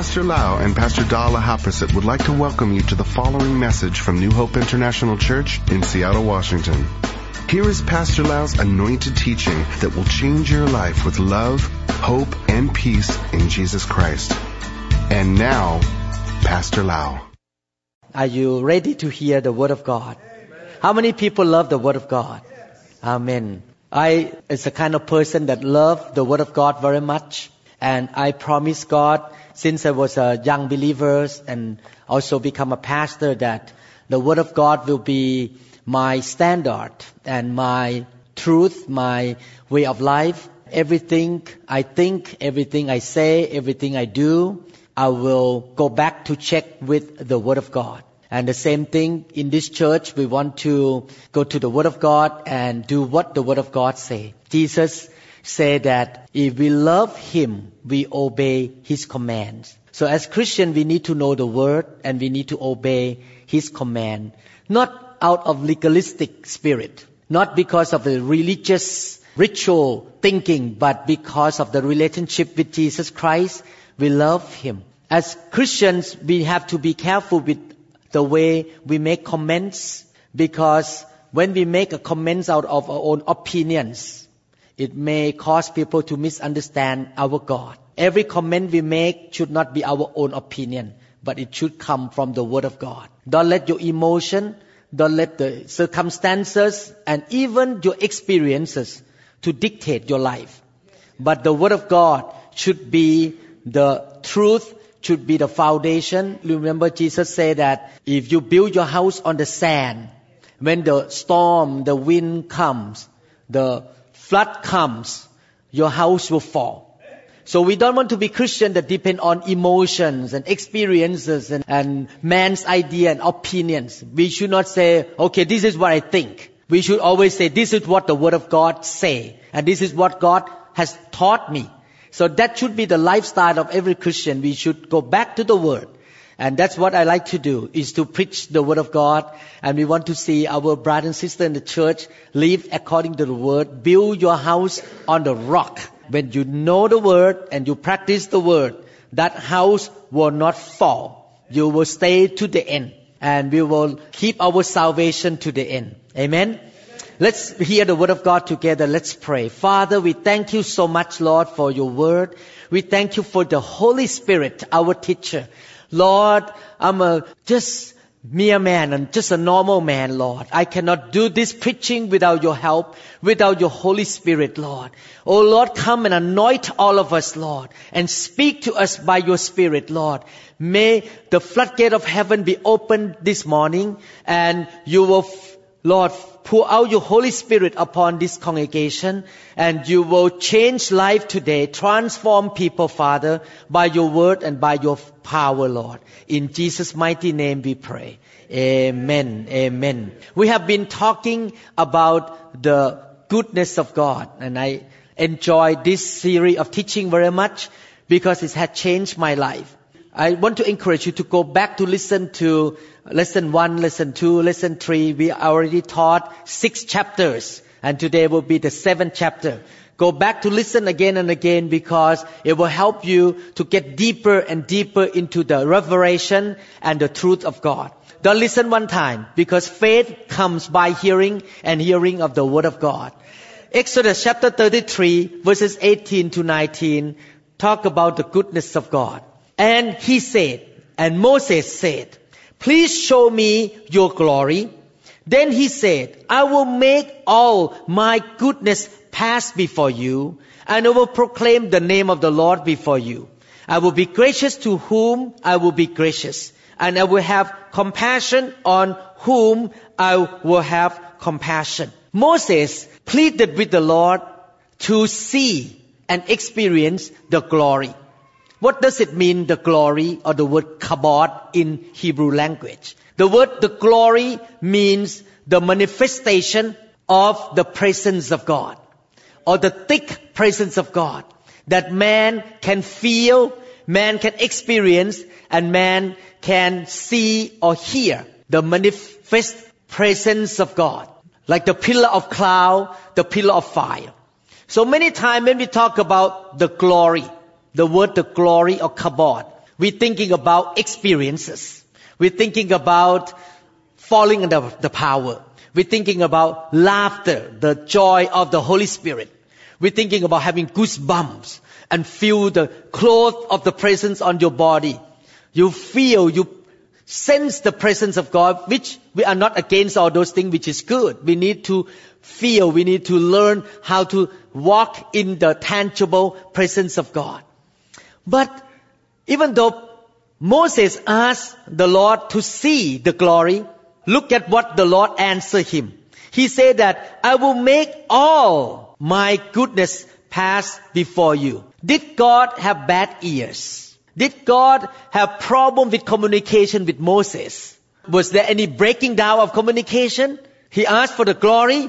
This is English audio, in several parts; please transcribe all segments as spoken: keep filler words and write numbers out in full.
Pastor Lau and Pastor Dala Haprasit would like to welcome you to the following message from New Hope International Church in Seattle, Washington. Here is Pastor Lau's anointed teaching that will change your life with love, hope, and peace in Jesus Christ. And now, Pastor Lau. Are you ready to hear the Word of God? How many people love the Word of God? Amen. I is the kind of person that love the Word of God very much. And I promise God, since I was a young believer and also become a pastor, that the Word of God will be my standard and my truth, my way of life. Everything I think, everything I say, everything I do, I will go back to check with the Word of God. And the same thing in this church, we want to go to the Word of God and do what the Word of God say. Jesus said that if we love Him, we obey His commands. So as Christians, we need to know the Word and we need to obey His command. Not out of legalistic spirit, not because of the religious ritual thinking, but because of the relationship with Jesus Christ. We love Him. As Christians, we have to be careful with the way we make comments, because when we make a comments out of our own opinions, it may cause people to misunderstand our God. Every comment we make should not be our own opinion, but it should come from the Word of God. Don't let your emotion, don't let the circumstances and even your experiences to dictate your life. But the Word of God should be the truth, should be the foundation. Remember, Jesus said that if you build your house on the sand, when the storm, the wind comes, the flood comes, your house will fall. So we don't want to be Christian that depend on emotions and experiences and, and man's idea and opinions. We should not say, okay, this is what I think. We should always say, this is what the Word of God say, and this is what God has taught me. So that should be the lifestyle of every Christian. We should go back to the Word. And that's what I like to do, is to preach the Word of God. And we want to see our brother and sister in the church live according to the Word. Build your house on the rock. When you know the Word and you practice the Word, that house will not fall. You will stay to the end. And we will keep our salvation to the end. Amen. Let's hear the Word of God together. Let's pray. Father, we thank you so much, Lord, for your Word. We thank you for the Holy Spirit, our teacher. Lord, I'm a just mere man and just a normal man, Lord. I cannot do this preaching without your help, without your Holy Spirit, Lord. Oh, Lord, come and anoint all of us, Lord, and speak to us by your Spirit, Lord. May the floodgate of heaven be opened this morning, and you will, Lord, pour out your Holy Spirit upon this congregation, and you will change life today, transform people, Father, by your word and by your power, Lord. In Jesus' mighty name we pray. Amen. Amen. We have been talking about the goodness of God, and I enjoy this series of teaching very much because it has changed my life. I want to encourage you to go back to listen to lesson one, lesson two, lesson three. We already taught six chapters, and today will be the seventh chapter. Go back to listen again and again, because it will help you to get deeper and deeper into the revelation and the truth of God. Don't listen one time, because faith comes by hearing, and hearing of the Word of God. Exodus chapter thirty-three, verses eighteen to nineteen, talk about the goodness of God. And he said, and Moses said, please show me your glory. Then he said, I will make all my goodness pass before you, and I will proclaim the name of the Lord before you. I will be gracious to whom I will be gracious, and I will have compassion on whom I will have compassion. Moses pleaded with the Lord to see and experience the glory. What does it mean, the glory, or the word kabod in Hebrew language? The word the glory means the manifestation of the presence of God, or the thick presence of God, that man can feel, man can experience, and man can see or hear the manifest presence of God, like the pillar of cloud, the pillar of fire. So many times when we talk about the glory, the word the glory or kabod, we're thinking about experiences. We're thinking about falling under the power. We're thinking about laughter, the joy of the Holy Spirit. We're thinking about having goosebumps and feel the cloth of the presence on your body. You feel, you sense the presence of God, which we are not against all those things, which is good. We need to feel, we need to learn how to walk in the tangible presence of God. But even though Moses asked the Lord to see the glory, look at what the Lord answered him. He said that, I will make all my goodness pass before you. Did God have bad ears? Did God have problem with communication with Moses? Was there any breaking down of communication? He asked for the glory,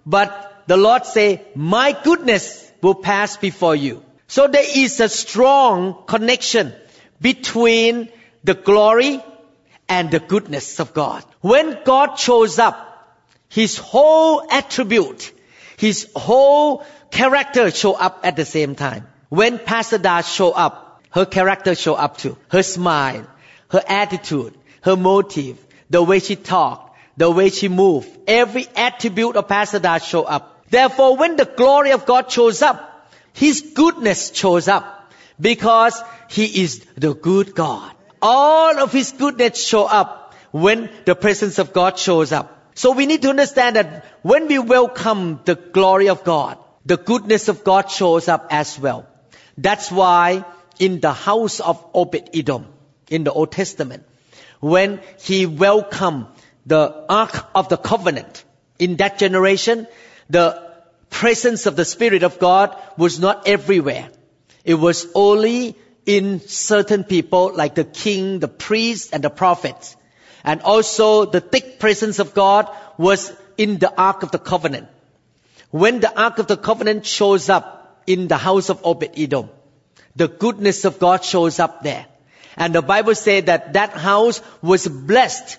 but the Lord said, my goodness will pass before you. So there is a strong connection between the glory and the goodness of God. When God shows up, His whole attribute, His whole character show up at the same time. When Pastor Da show up, her character show up too. Her smile, her attitude, her motive, the way she talk, the way she move. Every attribute of Pastor Da show up. Therefore, when the glory of God shows up, His goodness shows up because He is the good God. All of His goodness show up when the presence of God shows up. So we need to understand that when we welcome the glory of God, the goodness of God shows up as well. That's why in the house of Obed-Edom, in the Old Testament, when he welcomed the Ark of the Covenant, in that generation, the presence of the Spirit of God was not everywhere. It was only in certain people like the king, the priest, and the prophets. And also the thick presence of God was in the Ark of the Covenant. When the Ark of the Covenant shows up in the house of Obed-Edom, the goodness of God shows up there. And the Bible says that that house was blessed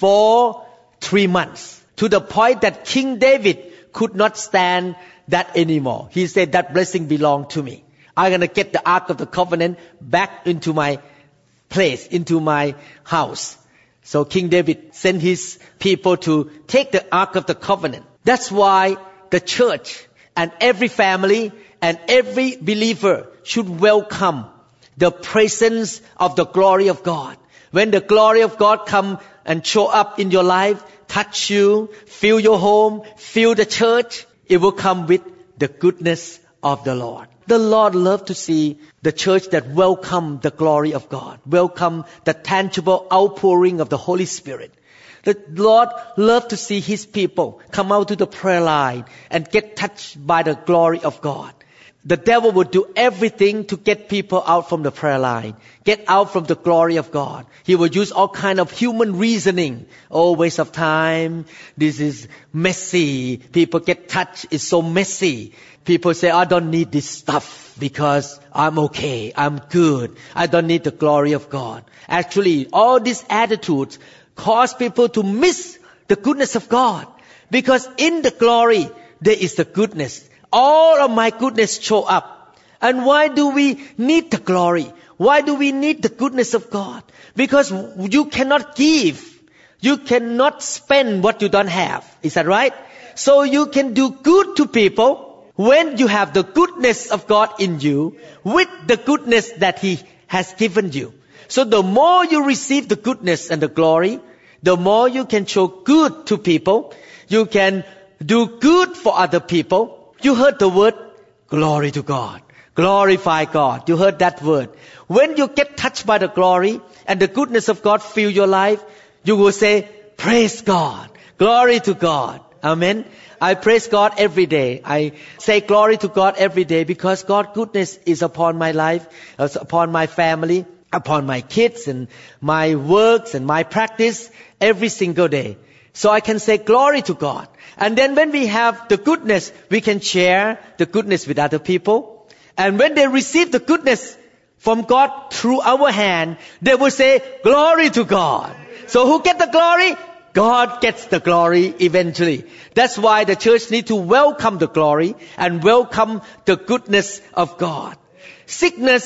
for three months. To the point that King David could not stand that anymore. He said, that blessing belonged to me. I'm going to get the Ark of the Covenant back into my place, into my house. So King David sent his people to take the Ark of the Covenant. That's why the church and every family and every believer should welcome the presence of the glory of God. When the glory of God come and show up in your life, touch you, fill your home, fill the church, it will come with the goodness of the Lord. The Lord loves to see the church that welcome the glory of God, welcome the tangible outpouring of the Holy Spirit. The Lord loves to see His people come out to the prayer line and get touched by the glory of God. The devil would do everything to get people out from the prayer line, get out from the glory of God. He would use all kind of human reasoning. Oh, waste of time. This is messy. People get touched. It's so messy. People say, I don't need this stuff because I'm okay. I'm good. I don't need the glory of God. Actually, all these attitudes cause people to miss the goodness of God. Because in the glory, there is the goodness. All of my goodness show up. And why do we need the glory? Why do we need the goodness of God? Because you cannot give. You cannot spend what you don't have. Is that right? So you can do good to people when you have the goodness of God in you with the goodness that He has given you. So the more you receive the goodness and the glory, the more you can show good to people. You can do good for other people. You heard the word, glory to God. Glorify God. You heard that word. When you get touched by the glory and the goodness of God fill your life, you will say, praise God. Glory to God. Amen. I praise God every day. I say glory to God every day because God's goodness is upon my life, upon my family, upon my kids and my works and my practice every single day. So I can say glory to God. And then when we have the goodness, we can share the goodness with other people. And when they receive the goodness from God through our hand, they will say, glory to God. So who gets the glory? God gets the glory eventually. That's why the church needs to welcome the glory and welcome the goodness of God. Sickness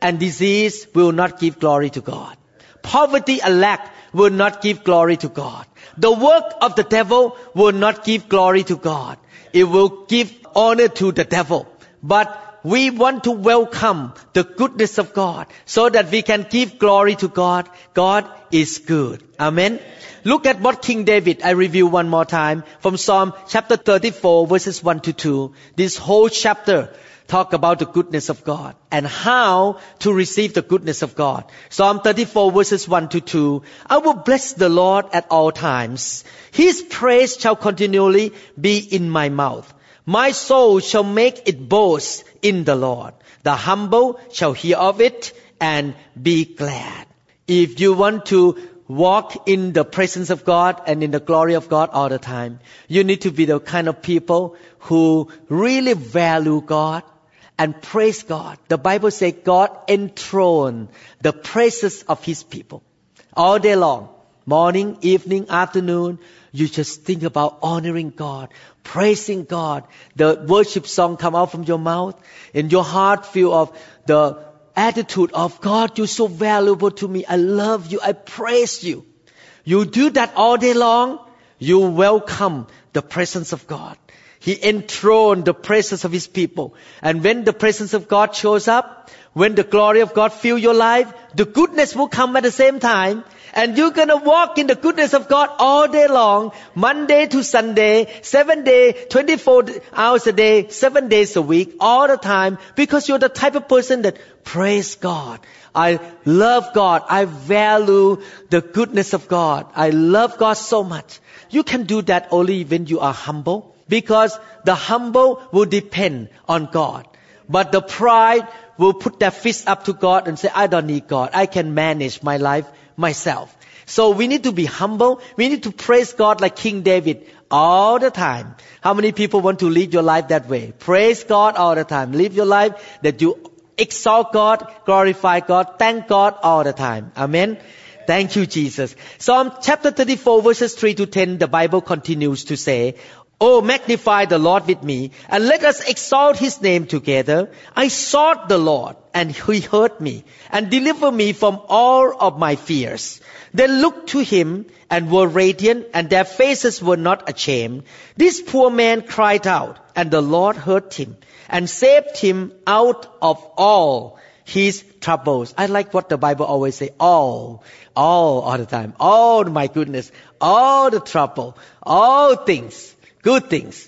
and disease will not give glory to God. Poverty and lack will not give glory to God. The work of the devil will not give glory to God. It will give honor to the devil. But we want to welcome the goodness of God so that we can give glory to God. God is good. Amen. Look at what King David, I review one more time, from Psalm chapter thirty-four, verses one to two. This whole chapter talk about the goodness of God and how to receive the goodness of God. Psalm thirty-four, verses one to two. I will bless the Lord at all times. His praise shall continually be in my mouth. My soul shall make it boast in the Lord. The humble shall hear of it and be glad. If you want to walk in the presence of God and in the glory of God all the time, you need to be the kind of people who really value God and praise God. The Bible says God enthroned the praises of His people all day long. Morning, evening, afternoon, you just think about honoring God, praising God. The worship song come out from your mouth, and your heart feel of the attitude of God, you're so valuable to me. I love you. I praise you. You do that all day long, you welcome the presence of God. He enthroned the presence of His people. And when the presence of God shows up, when the glory of God fill your life, the goodness will come at the same time. And you're going to walk in the goodness of God all day long, Monday to Sunday, seven days, twenty-four hours a day, seven days a week, all the time, because you're the type of person that praise God. I love God. I value the goodness of God. I love God so much. You can do that only when you are humble, because the humble will depend on God. But the pride will put their fist up to God and say, I don't need God. I can manage my life myself. So we need to be humble. We need to praise God like King David all the time. How many people want to lead your life that way? Praise God all the time. Live your life that you exalt God, glorify God, thank God all the time. Amen. Thank you, Jesus. Psalm chapter thirty-four, verses three to ten, the Bible continues to say, Oh, magnify the Lord with me, and let us exalt His name together. I sought the Lord, and He heard me, and delivered me from all of my fears. They looked to Him, and were radiant, and their faces were not ashamed. This poor man cried out, and the Lord heard him, and saved him out of all his troubles. I like what the Bible always say, all, all, all the time. All my goodness, all the trouble, all things. Good things.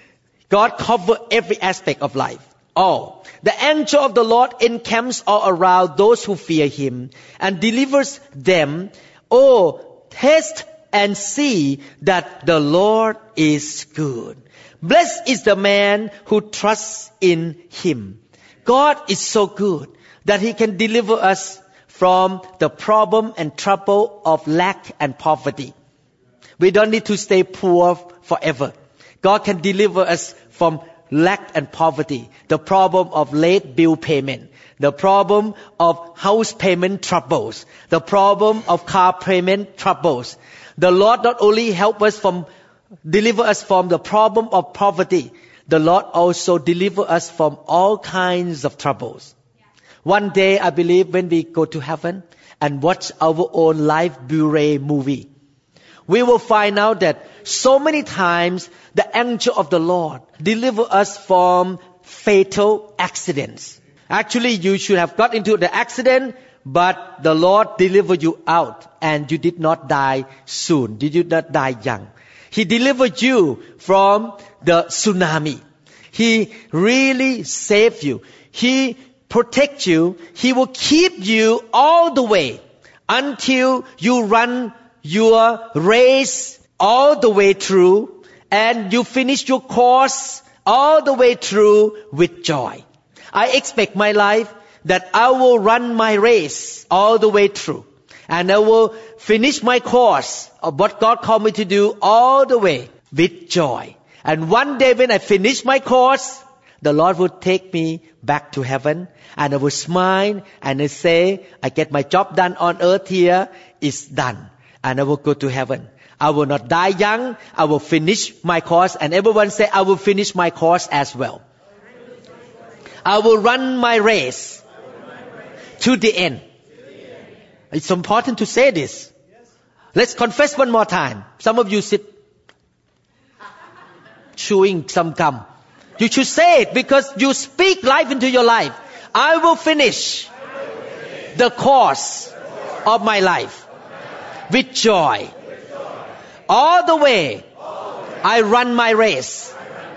God covers every aspect of life. All. The angel of the Lord encamps all around those who fear Him and delivers them. Oh, taste and see that the Lord is good. Blessed is the man who trusts in Him. God is so good that He can deliver us from the problem and trouble of lack and poverty. We don't need to stay poor forever. God can deliver us from lack and poverty, the problem of late bill payment, the problem of house payment troubles, the problem of car payment troubles. The Lord not only help us from, deliver us from the problem of poverty, the Lord also deliver us from all kinds of troubles. One day, I believe, when we go to heaven and watch our own life Blu-ray movie, we will find out that so many times the angel of the Lord deliver us from fatal accidents. Actually, you should have got into the accident, but the Lord delivered you out and you did not die soon. Did you not die young? He delivered you from the tsunami. He really saved you. He protects you. He will keep you all the way until you run your race all the way through and you finish your course all the way through with joy. I expect my life that I will run my race all the way through and I will finish my course of what God called me to do all the way with joy. And one day when I finish my course, the Lord will take me back to heaven and I will smile and I say, I get my job done on earth here, it's done. And I will go to heaven. I will not die young. I will finish my course. And everyone say, I will finish my course as well. I will run my race To the end. It's important to say this. Let's confess one more time. Some of you sit chewing some gum. You should say it because you speak life into your life. I will finish the course of my life with joy. All the way I run my race.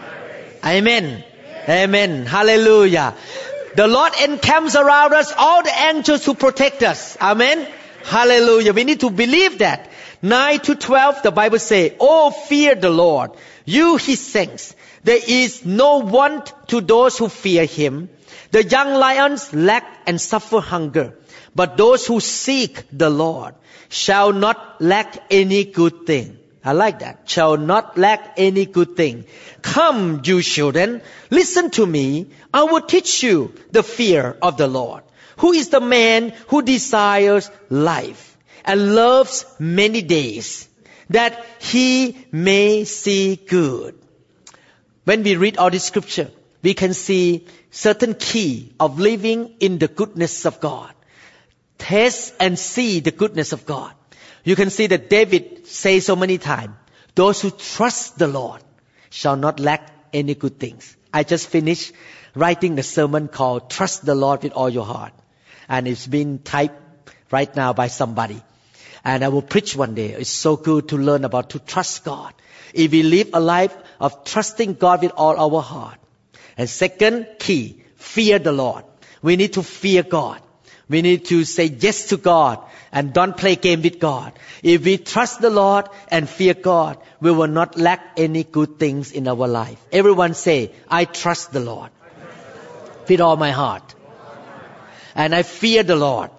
Amen. Amen. Hallelujah. The Lord encamps around us all the angels to protect us. Amen. Hallelujah. We need to believe that. nine to twelve, the Bible says, "Oh, fear the Lord, you His saints. There is no want to those who fear Him. The young lions lack and suffer hunger, but those who seek the Lord shall not lack any good thing." I like that. Shall not lack any good thing. Come, you children, listen to me. I will teach you the fear of the Lord. Who is the man who desires life and loves many days, that he may see good? When we read all this scripture, we can see certain key of living in the goodness of God. Taste and see the goodness of God. You can see that David says so many times, those who trust the Lord shall not lack any good things. I just finished writing the sermon called Trust the Lord with All Your Heart. And it's been typed right now by somebody. And I will preach one day. It's so good to learn about to trust God. If we live a life of trusting God with all our heart. And second key, fear the Lord. We need to fear God. We need to say yes to God and don't play game with God. If we trust the Lord and fear God, we will not lack any good things in our life. Everyone say, I trust the Lord with all my heart. And I fear the Lord.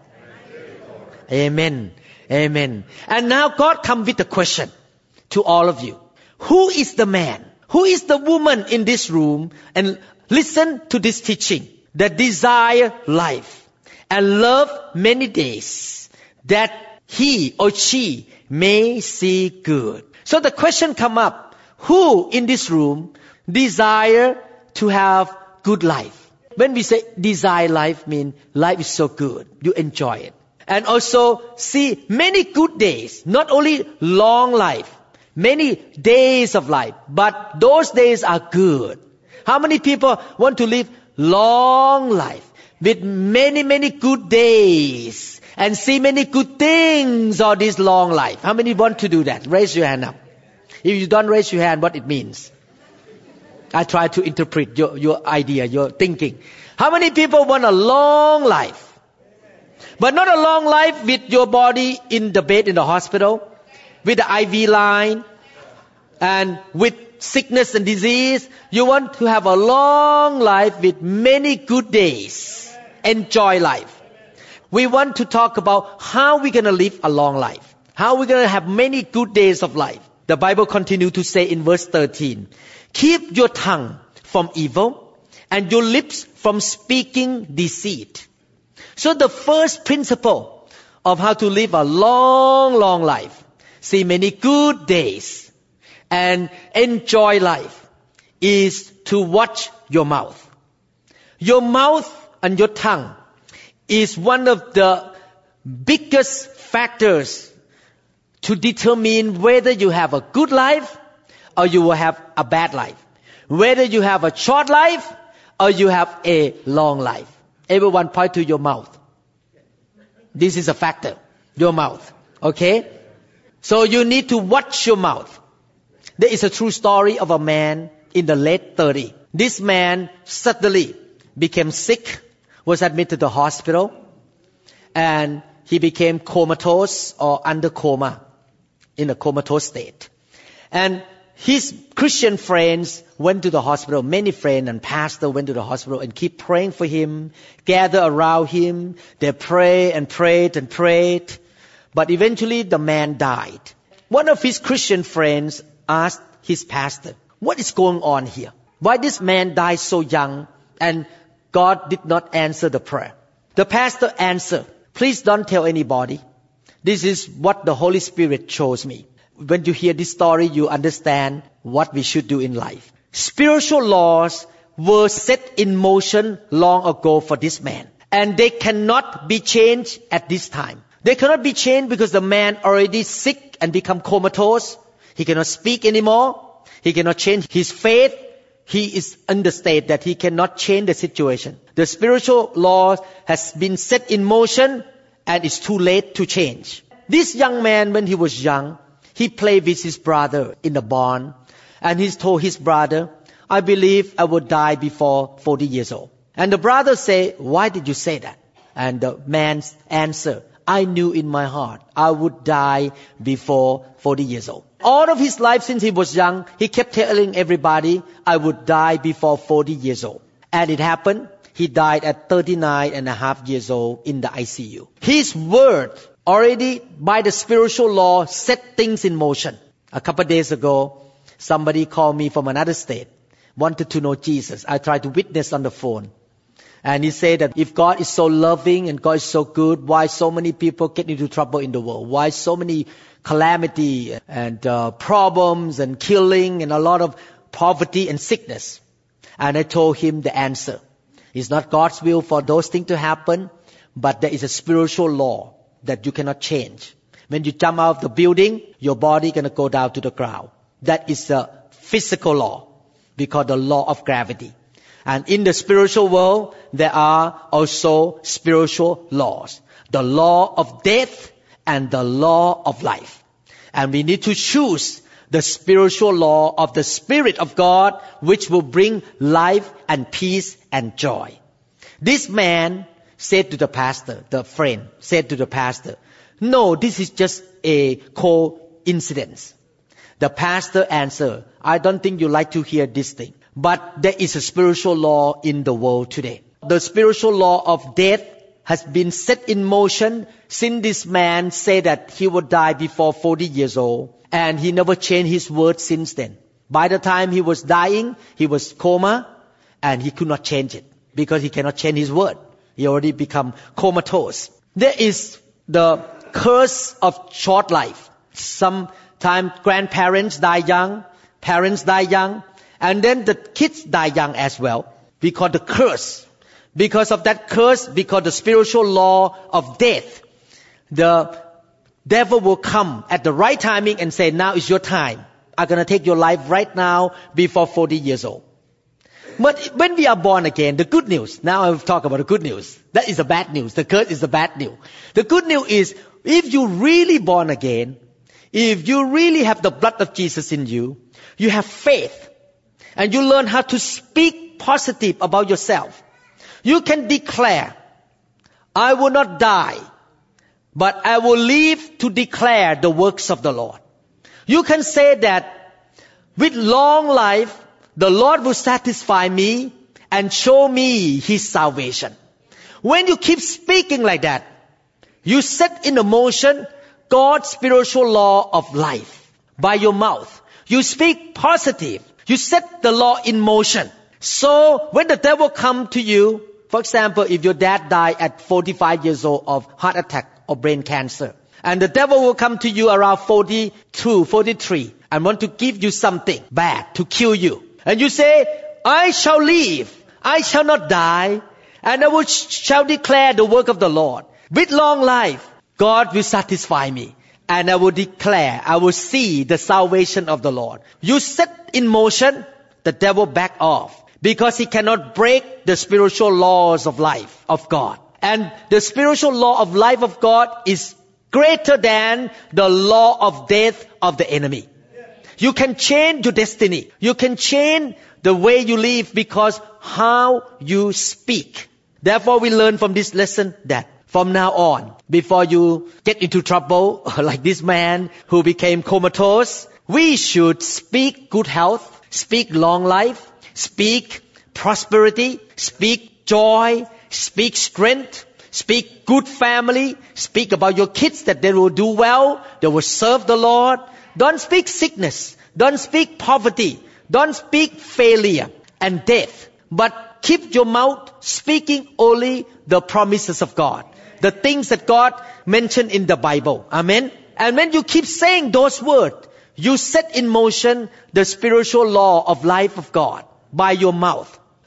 Amen. Amen. And now God comes with a question to all of you. Who is the man? Who is the woman in this room? And listen to this teaching. That desire life and love many days, that he or she may see good. So the question come up, who in this room desire to have good life? When we say desire life, mean life is so good, you enjoy it. And also see many good days, not only long life, many days of life, but those days are good. How many people want to live long life with many, many good days and see many good things all this long life? How many want to do that? Raise your hand up. If you don't raise your hand, what it means? I try to interpret your, your idea, your thinking. How many people want a long life? But not a long life with your body in the bed in the hospital, with the I V line, and with sickness and disease. You want to have a long life with many good days. Enjoy life. We want to talk about how we're going to live a long life. How we're going to have many good days of life. The Bible continues to say in verse thirteen, keep your tongue from evil and your lips from speaking deceit. So the first principle of how to live a long, long life, see many good days and enjoy life, is to watch your mouth. Your mouth and your tongue is one of the biggest factors to determine whether you have a good life or you will have a bad life. Whether you have a short life or you have a long life. Everyone point to your mouth. This is a factor. Your mouth. Okay? So you need to watch your mouth. There is a true story of a man in the late thirties. This man suddenly became sick, was admitted to the hospital, and he became comatose or under coma, in a comatose state. And his Christian friends went to the hospital. Many friends and pastors went to the hospital and keep praying for him, gather around him. They pray and prayed and prayed. But eventually the man died. One of his Christian friends asked his pastor, what is going on here? Why this man died so young and God did not answer the prayer? The pastor answered, please don't tell anybody. This is what the Holy Spirit shows me. When you hear this story, you understand what we should do in life. Spiritual laws were set in motion long ago for this man. And they cannot be changed at this time. They cannot be changed because the man already sick and become comatose. He cannot speak anymore. He cannot change his faith. He is in the state that he cannot change the situation. The spiritual law has been set in motion and it's too late to change. This young man, when he was young, he played with his brother in the barn. And he told his brother, I believe I will die before forty years old. And the brother said, why did you say that? And the man's answer, I knew in my heart I would die before forty years old. All of his life since he was young, he kept telling everybody, I would die before forty years old. And it happened. He died at thirty-nine and a half years old in the I C U. His word already by the spiritual law set things in motion. A couple of days ago, somebody called me from another state, wanted to know Jesus. I tried to witness on the phone. And he said that if God is so loving and God is so good, why so many people get into trouble in the world? Why so many calamity and uh, problems and killing and a lot of poverty and sickness? And I told him the answer. It's not God's will for those things to happen, but there is a spiritual law that you cannot change. When you jump out of the building, your body gonna go down to the ground. That is a physical law, because the law of gravity. And in the spiritual world, there are also spiritual laws. The law of death and the law of life. And we need to choose the spiritual law of the Spirit of God, which will bring life and peace and joy. This man said to the pastor, the friend said to the pastor, no, this is just a coincidence. The pastor answered, I don't think you like to hear this thing. But there is a spiritual law in the world today. The spiritual law of death has been set in motion since this man said that he would die before forty years old. And he never changed his word since then. By the time he was dying, he was coma and he could not change it because he cannot change his word. He already become comatose. There is the curse of short life. Sometimes grandparents die young, parents die young, and then the kids die young as well, because the curse. Because of that curse, because the spiritual law of death, the devil will come at the right timing and say, now is your time. I'm going to take your life right now before forty years old. But when we are born again, the good news, now I will talk about the good news. That is the bad news. The curse is the bad news. The good news is, if you really born again, if you really have the blood of Jesus in you, you have faith, and you learn how to speak positive about yourself. You can declare, I will not die, but I will live to declare the works of the Lord. You can say that with long life, the Lord will satisfy me and show me His salvation. When you keep speaking like that, you set in motion God's spiritual law of life by your mouth. You speak positive. You set the law in motion. So when the devil come to you, for example, if your dad died at forty-five years old of heart attack or brain cancer, and the devil will come to you around forty-two, forty-three, and want to give you something bad to kill you. And you say, I shall live, I shall not die, and I will shall declare the work of the Lord. With long life, God will satisfy me. And I will declare, I will see the salvation of the Lord. You set in motion, the devil back off. Because he cannot break the spiritual laws of life of God. And the spiritual law of life of God is greater than the law of death of the enemy. You can change your destiny. You can change the way you live because how you speak. Therefore, we learn from this lesson that from now on, before you get into trouble, like this man who became comatose, we should speak good health, speak long life, speak prosperity, speak joy, speak strength, speak good family, speak about your kids that they will do well, they will serve the Lord. Don't speak sickness, don't speak poverty, don't speak failure and death, but keep your mouth speaking only the promises of God. The things that God mentioned in the Bible. Amen. And when you keep saying those words, you set in motion the spiritual law of life of God by your mouth.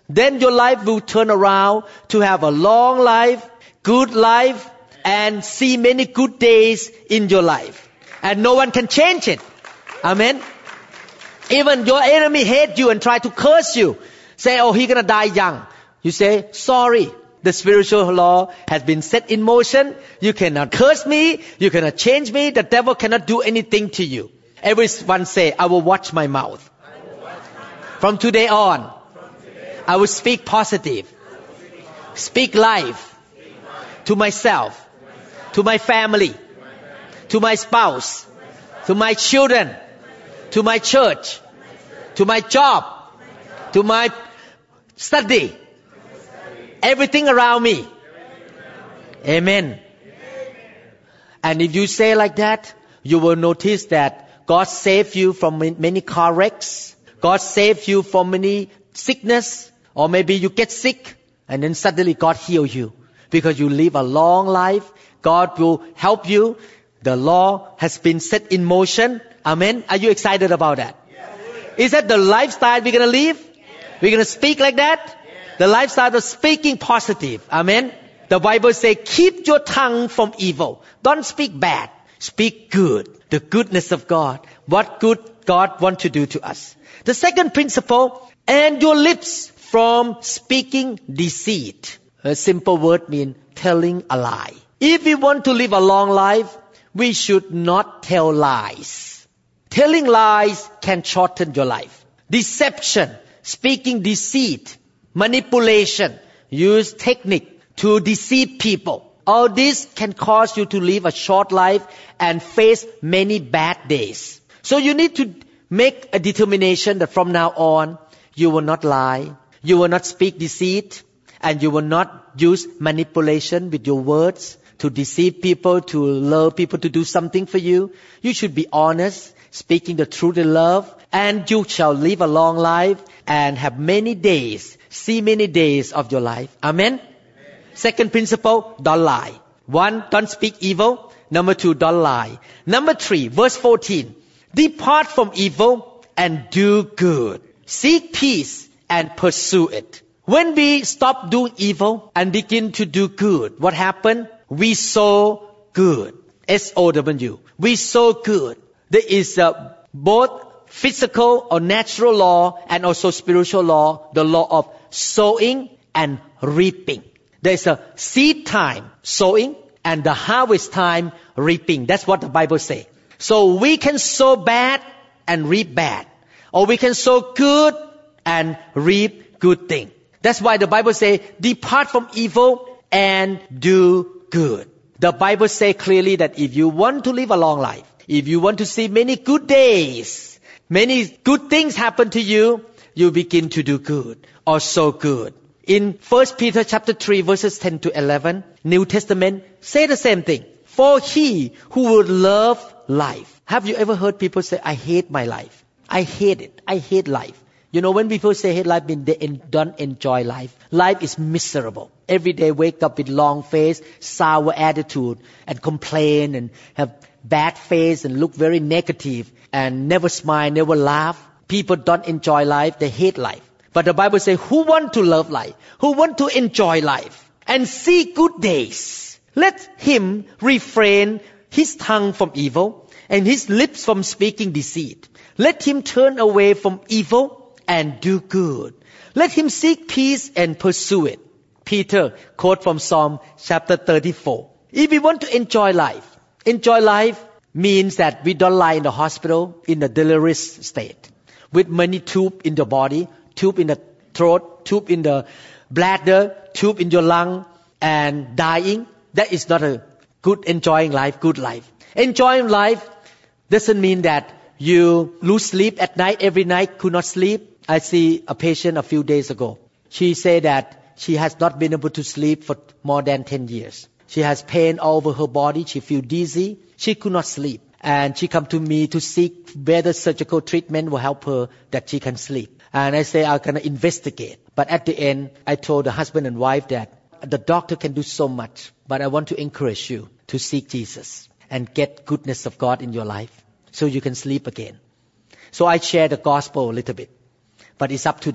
then your life will turn around to have a long life, good life, and see many good days in your life. And no one can change it. Amen. Even your enemy hate you and try to curse you. Say, oh, he's going to die young. You say, sorry. The spiritual law has been set in motion. You cannot curse me. You cannot change me. The devil cannot do anything to you. Everyone say, I will watch my mouth. From today on, I will speak positive. Speak life to myself, to my family, to my spouse, to my children, to my church, to my job, to my study, everything around me. Amen. And if you say like that, you will notice that God saved you from many car wrecks. God saved you from many sickness. Or maybe you get sick and then suddenly God heal you. Because you live a long life, God will help you. The law has been set in motion. Amen. Are you excited about that? Is that the lifestyle we're going to live? We're going to speak like that? The lifestyle of speaking positive. Amen. The Bible says, keep your tongue from evil. Don't speak bad. Speak good. The goodness of God. What good God wants to do to us. The second principle, and your lips from speaking deceit. A simple word means telling a lie. If we want to live a long life, we should not tell lies. Telling lies can shorten your life. Deception, speaking deceit, manipulation, use technique to deceive people. All this can cause you to live a short life and face many bad days. So you need to make a determination that from now on, you will not lie, you will not speak deceit, and you will not use manipulation with your words to deceive people, to lure people to do something for you. You should be honest, speaking the truth in love, and you shall live a long life and have many days, see many days of your life. Amen? Amen. Second principle, don't lie. One, don't speak evil. Number two, don't lie. Number three, verse fourteen. Depart from evil and do good. Seek peace and pursue it. When we stop doing evil and begin to do good, what happened? We sow good. S O W. We sow good. There is a, both physical or natural law and also spiritual law, the law of sowing and reaping. There is a seed time, sowing, and the harvest time, reaping. That's what the Bible says. So we can sow bad and reap bad. Or we can sow good and reap good thing. That's why the Bible says, depart from evil and do good. The Bible says clearly that if you want to live a long life, if you want to see many good days, many good things happen to you, you begin to do good or sow good. In First Peter chapter three verses ten to eleven, New Testament say the same thing. For he who would love life. Have you ever heard people say, I hate my life. I hate it. I hate life. You know, when people say hate life, mean they don't enjoy life. Life is miserable. Every day wake up with long face, sour attitude, and complain, and have bad face, and look very negative, and never smile, never laugh. People don't enjoy life. They hate life. But the Bible says, who want to love life? Who want to enjoy life? And see good days? Let him refrain his tongue from evil, and his lips from speaking deceit. Let him turn away from evil and do good. Let him seek peace and pursue it. Peter quote from Psalm chapter thirty-four. If we want to enjoy life, enjoy life means that we don't lie in the hospital in a delirious state with many tubes in the body, tube in the throat, tube in the bladder, tube in your lung, and dying. That is not a good enjoying life, good life. Enjoying life doesn't mean that you lose sleep at night, every night, could not sleep. I see a patient a few days ago. She said that she has not been able to sleep for more than ten years. She has pain all over her body. She feels dizzy. She could not sleep. And she come to me to seek whether surgical treatment will help her that she can sleep. And I say, I'm going to investigate. But at the end, I told the husband and wife that the doctor can do so much. But I want to encourage you to seek Jesus and get goodness of God in your life so you can sleep again. So I share the gospel a little bit. But it's up to them.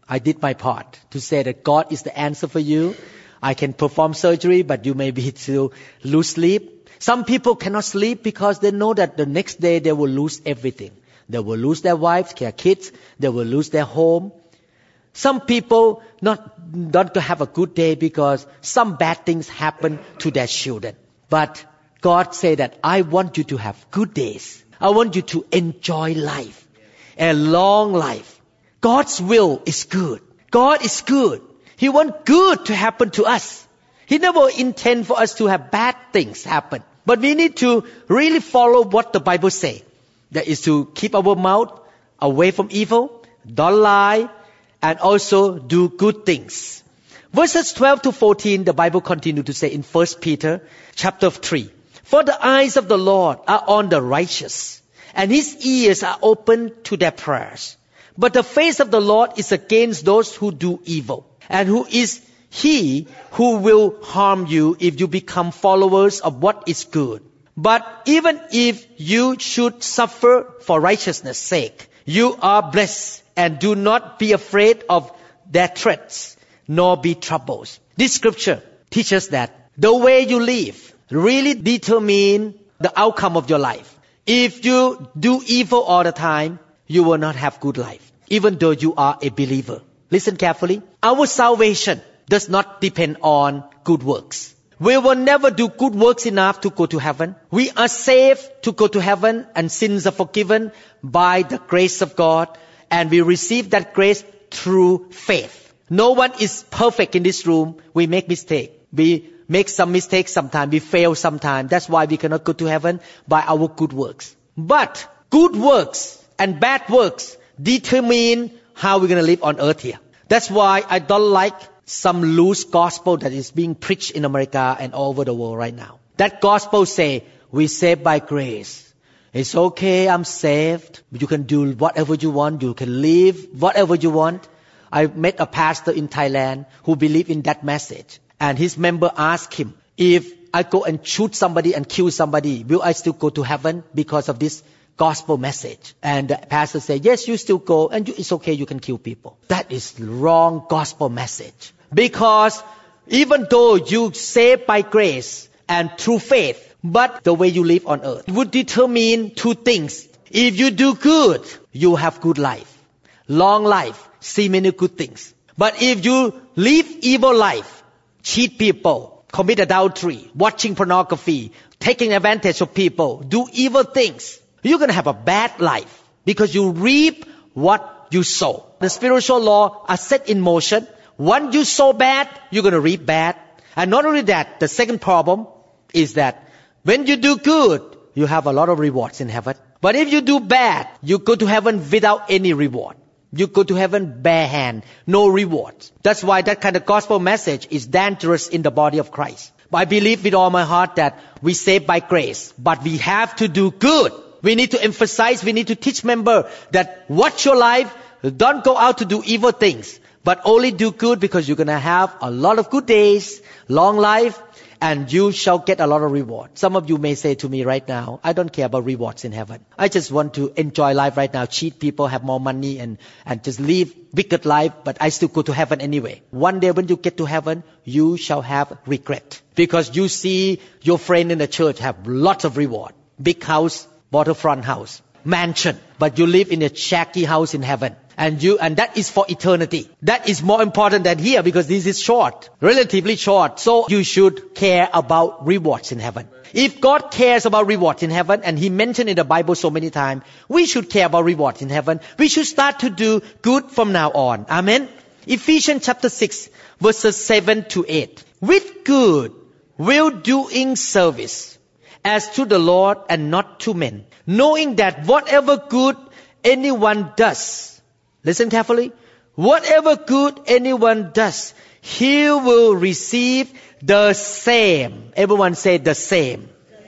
I did my part to say that God is the answer for you. I can perform surgery, but you may be to lose sleep. Some people cannot sleep because they know that the next day they will lose everything. They will lose their wives, their kids. They will lose their home. Some people not not to have a good day because some bad things happen to their children. But God said that I want you to have good days. I want you to enjoy life, a long life. God's will is good. God is good. He wants good to happen to us. He never intend for us to have bad things happen. But we need to really follow what the Bible says. That is to keep our mouth away from evil, don't lie, and also do good things. Verses twelve to fourteen, the Bible continues to say in First Peter chapter three, for the eyes of the Lord are on the righteous, and His ears are open to their prayers. But the face of the Lord is against those who do evil. And who is He who will harm you if you become followers of what is good? But even if you should suffer for righteousness' sake, you are blessed, and do not be afraid of their threats, nor be troubled. This scripture teaches that the way you live really determines the outcome of your life. If you do evil all the time, you will not have good life, even though you are a believer. Listen carefully. Our salvation does not depend on good works. We will never do good works enough to go to heaven. We are saved to go to heaven, and sins are forgiven by the grace of God, and we receive that grace through faith. No one is perfect in this room. We make mistakes. We make some mistakes sometimes. We fail sometimes. That's why we cannot go to heaven by our good works. But good works and bad works determine how we're going to live on earth here. That's why I don't like some loose gospel that is being preached in America and all over the world right now. That gospel say, we saved by grace. It's okay, I'm saved. You can do whatever you want. You can live whatever you want. I met a pastor in Thailand who believed in that message. And his member asked him, if I go and shoot somebody and kill somebody, will I still go to heaven because of this gospel message? And the pastor said, yes, you still go, and you, it's okay, you can kill people. That is wrong gospel message. Because even though you saved by grace and through faith, but the way you live on earth would determine two things. If you do good, you have good life, long life, see many good things. But if you live evil life, cheat people, commit adultery, watching pornography, taking advantage of people, do evil things, you're going to have a bad life because you reap what you sow. The spiritual law are set in motion. Once you sow bad, you're going to reap bad. And not only that, the second problem is that when you do good, you have a lot of rewards in heaven. But if you do bad, you go to heaven without any reward. You go to heaven bare hand, no rewards. That's why that kind of gospel message is dangerous in the body of Christ. But I believe with all my heart that we saved by grace, but we have to do good. We need to emphasize, we need to teach members that watch your life, don't go out to do evil things, but only do good because you're going to have a lot of good days, long life, and you shall get a lot of reward. Some of you may say to me right now, I don't care about rewards in heaven. I just want to enjoy life right now, cheat people, have more money, and, and just live wicked life, but I still go to heaven anyway. One day when you get to heaven, you shall have regret. Because you see your friend in the church have lots of reward. Big house, waterfront house, mansion, but you live in a shacky house in heaven. And you, and that is for eternity. That is more important than here because this is short, relatively short. So you should care about rewards in heaven. If God cares about rewards in heaven, and He mentioned in the Bible so many times, we should care about rewards in heaven. We should start to do good from now on. Amen. Ephesians chapter six, verses seven to eight. With good, will doing service, as to the Lord and not to men, knowing that whatever good anyone does, listen carefully. Whatever good anyone does, he will receive the same. Everyone say the same.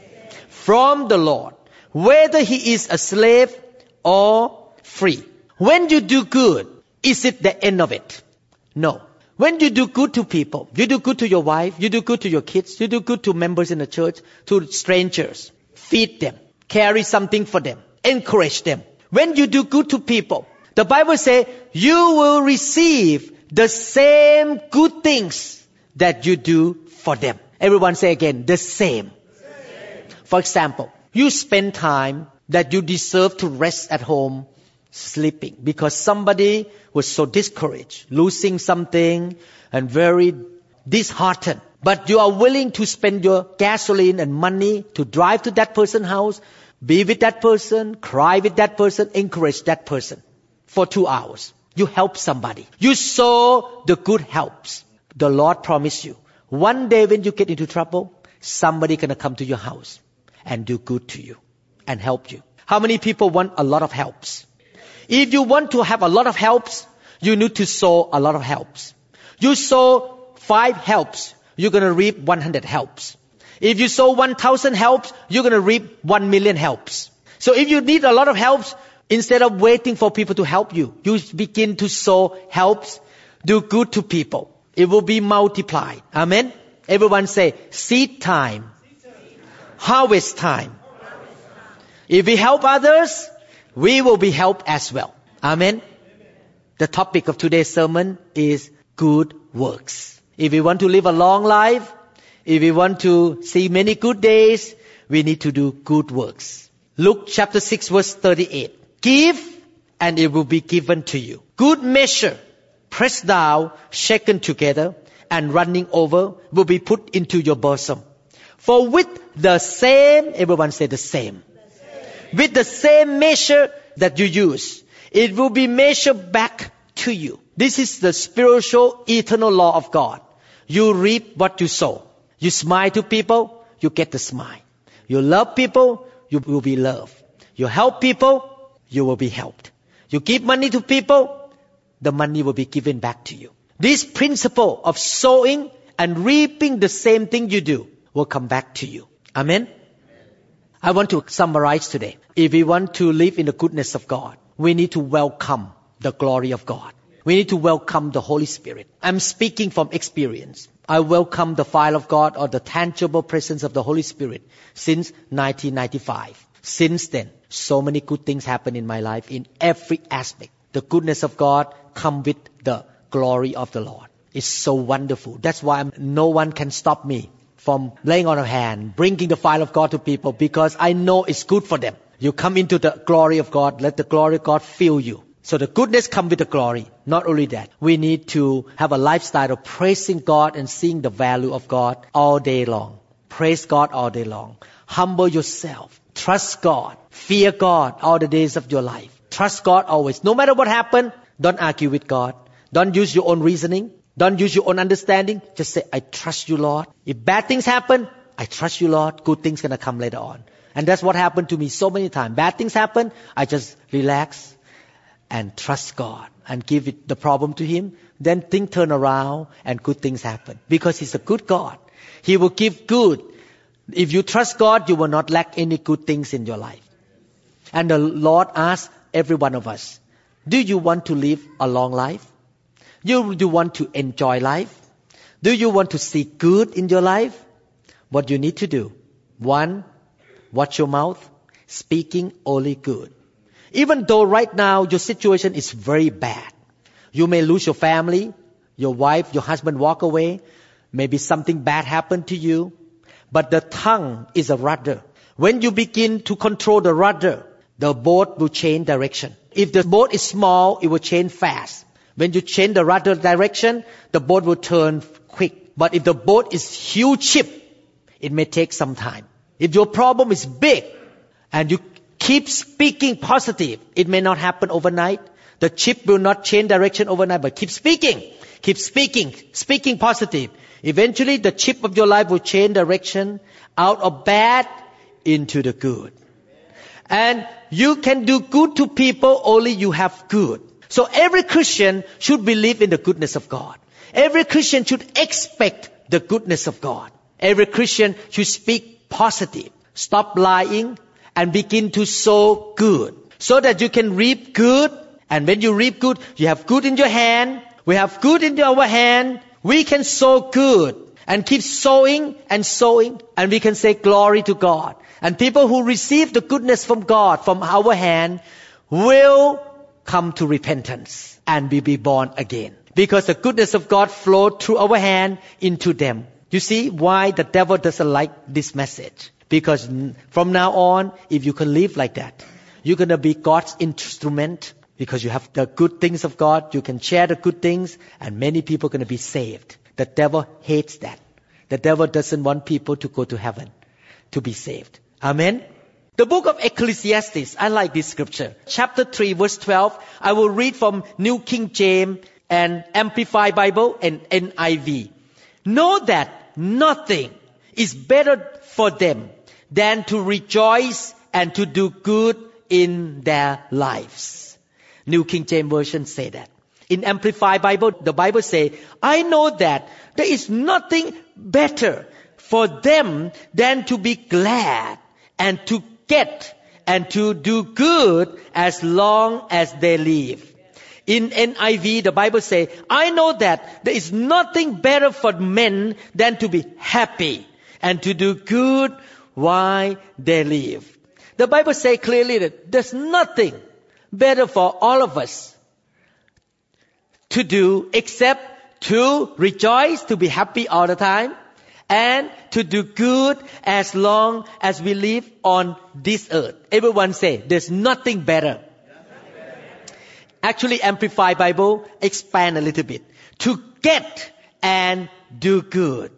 From the Lord. Whether he is a slave or free. When you do good, is it the end of it? No. When you do good to people, you do good to your wife, you do good to your kids, you do good to members in the church, to strangers, feed them, carry something for them, encourage them. When you do good to people, The Bible says you will receive the same good things that you do for them. Everyone say again, the same. same. For example, you spend time that you deserve to rest at home sleeping because somebody was so discouraged, losing something and very disheartened. But you are willing to spend your gasoline and money to drive to that person's house, be with that person, cry with that person, encourage that person for two hours. You help somebody. You sow the good helps. The Lord promised you. One day when you get into trouble, somebody gonna come to your house and do good to you and help you. How many people want a lot of helps? If you want to have a lot of helps, you need to sow a lot of helps. You sow five helps, you're gonna reap one hundred helps. If you sow one thousand helps, you're gonna reap one million helps. So if you need a lot of helps, instead of waiting for people to help you, you begin to sow helps, do good to people. It will be multiplied. Amen. Everyone say, seed time, harvest time. If we help others, we will be helped as well. Amen. The topic of today's sermon is good works. If we want to live a long life, if we want to see many good days, we need to do good works. Luke chapter six verse thirty-eight. Give and it will be given to you. Good measure, pressed down, shaken together, and running over will be put into your bosom. For with the same, everyone say the same. The same. With the same measure that you use, it will be measured back to you. This is the spiritual, eternal law of God. You reap what you sow. You smile to people, you get the smile. You love people, you will be loved. You help people, you will be helped. You give money to people, the money will be given back to you. This principle of sowing and reaping the same thing you do will come back to you. Amen? I want to summarize today. If we want to live in the goodness of God, we need to welcome the glory of God. We need to welcome the Holy Spirit. I'm speaking from experience. I welcome the fire of God or the tangible presence of the Holy Spirit since nineteen ninety-five. Since then, so many good things happen in my life in every aspect. The goodness of God comes with the glory of the Lord. It's so wonderful. That's why I'm, no one can stop me from laying on a hand, bringing the fire of God to people because I know it's good for them. You come into the glory of God, let the glory of God fill you. So the goodness comes with the glory. Not only that, we need to have a lifestyle of praising God and seeing the value of God all day long. Praise God all day long. Humble yourself. Trust God. Fear God all the days of your life. Trust God always. No matter what happens, don't argue with God. Don't use your own reasoning. Don't use your own understanding. Just say, I trust you, Lord. If bad things happen, I trust you, Lord. Good things going to come later on. And that's what happened to me so many times. Bad things happen, I just relax and trust God and give it, the problem to Him. Then things turn around and good things happen. Because He's a good God. He will give good. If you trust God, you will not lack any good things in your life. And the Lord asks every one of us, do you want to live a long life? Do you want to enjoy life? Do you want to see good in your life? What you need to do? One, watch your mouth, speaking only good. Even though right now your situation is very bad. You may lose your family, your wife, your husband walk away. Maybe something bad happened to you. But the tongue is a rudder. When you begin to control the rudder, the boat will change direction. If the boat is small, it will change fast. When you change the rudder direction, the boat will turn quick. But if the boat is huge ship, it may take some time. If your problem is big and you keep speaking positive, it may not happen overnight. The ship will not change direction overnight, but keep speaking. Keep speaking, speaking positive. Eventually, the ship of your life will change direction out of bad into the good. And you can do good to people only you have good. So every Christian should believe in the goodness of God. Every Christian should expect the goodness of God. Every Christian should speak positive. Stop lying and begin to sow good so that you can reap good. And when you reap good, you have good in your hand. We have good in our hand. We can sow good and keep sowing and sowing. And we can say glory to God. And people who receive the goodness from God, from our hand, will come to repentance and we be born again. Because the goodness of God flowed through our hand into them. You see why the devil doesn't like this message? Because from now on, if you can live like that, you're going to be God's instrument. Because you have the good things of God, you can share the good things, and many people are going to be saved. The devil hates that. The devil doesn't want people to go to heaven, to be saved. Amen? The book of Ecclesiastes, I like this scripture. Chapter three, verse twelve. I will read from New King James and Amplified Bible and N I V. Know that nothing is better for them than to rejoice and to do good in their lives. New King James Version say that. In Amplified Bible, the Bible say, I know that there is nothing better for them than to be glad and to get and to do good as long as they live. In N I V, the Bible say, I know that there is nothing better for men than to be happy and to do good while they live. The Bible say clearly that there's nothing better for all of us to do except to rejoice, to be happy all the time, and to do good as long as we live on this earth. Everyone say, there's nothing better. Actually, Amplified Bible expand a little bit. To get and do good.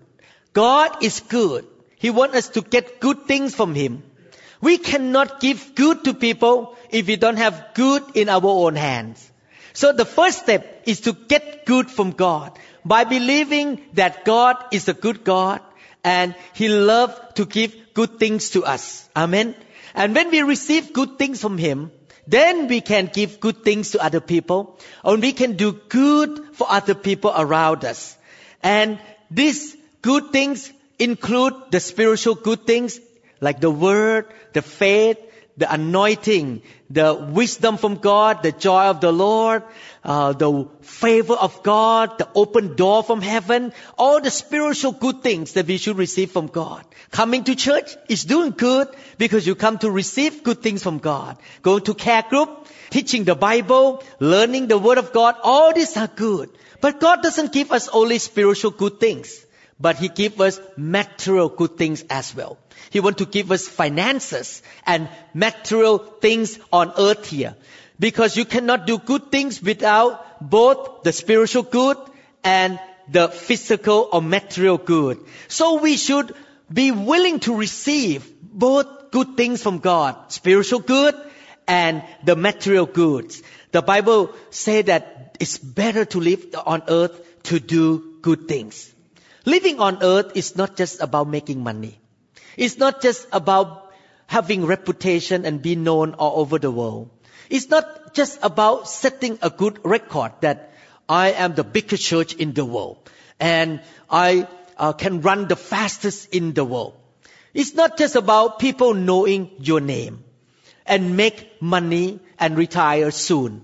God is good. He wants us to get good things from Him. We cannot give good to people if we don't have good in our own hands. So the first step is to get good from God by believing that God is a good God and He loves to give good things to us. Amen. And when we receive good things from Him, then we can give good things to other people, and we can do good for other people around us. And these good things include the spiritual good things like the Word, the faith, the anointing, the wisdom from God, the joy of the Lord, uh, the favor of God, the open door from heaven, all the spiritual good things that we should receive from God. Coming to church is doing good because you come to receive good things from God. Going to care group, teaching the Bible, learning the Word of God, all these are good. But God doesn't give us only spiritual good things, but He gives us material good things as well. He wants to give us finances and material things on earth here. Because you cannot do good things without both the spiritual good and the physical or material good. So we should be willing to receive both good things from God, spiritual good and the material goods. The Bible says that it's better to live on earth to do good things. Living on earth is not just about making money. It's not just about having reputation and being known all over the world. It's not just about setting a good record that I am the biggest church in the world and I uh, can run the fastest in the world. It's not just about people knowing your name and make money and retire soon.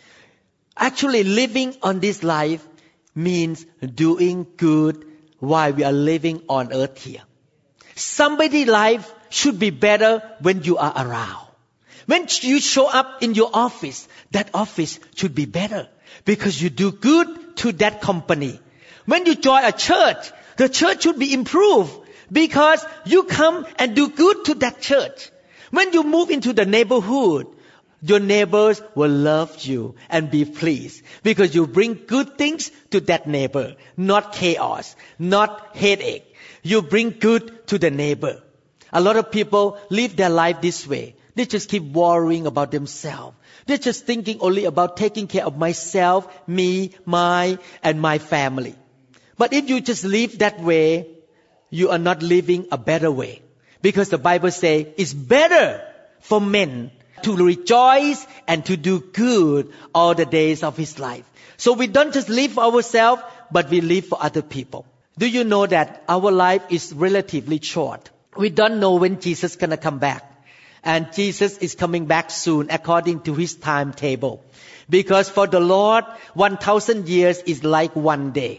Actually, living on this life means doing good while we are living on earth here. Somebody's life should be better when you are around. When you show up in your office, that office should be better because you do good to that company. When you join a church, the church should be improved because you come and do good to that church. When you move into the neighborhood, your neighbors will love you and be pleased because you bring good things to that neighbor, not chaos, not headache. You bring good to the neighbor. A lot of people live their life this way. They just keep worrying about themselves. They're just thinking only about taking care of myself, me, my, and my family. But if you just live that way, you are not living a better way. Because the Bible says it's better for men to rejoice and to do good all the days of his life. So we don't just live for ourselves, but we live for other people. Do you know that our life is relatively short? We don't know when Jesus is going to come back. And Jesus is coming back soon according to His timetable. Because for the Lord, one thousand years is like one day.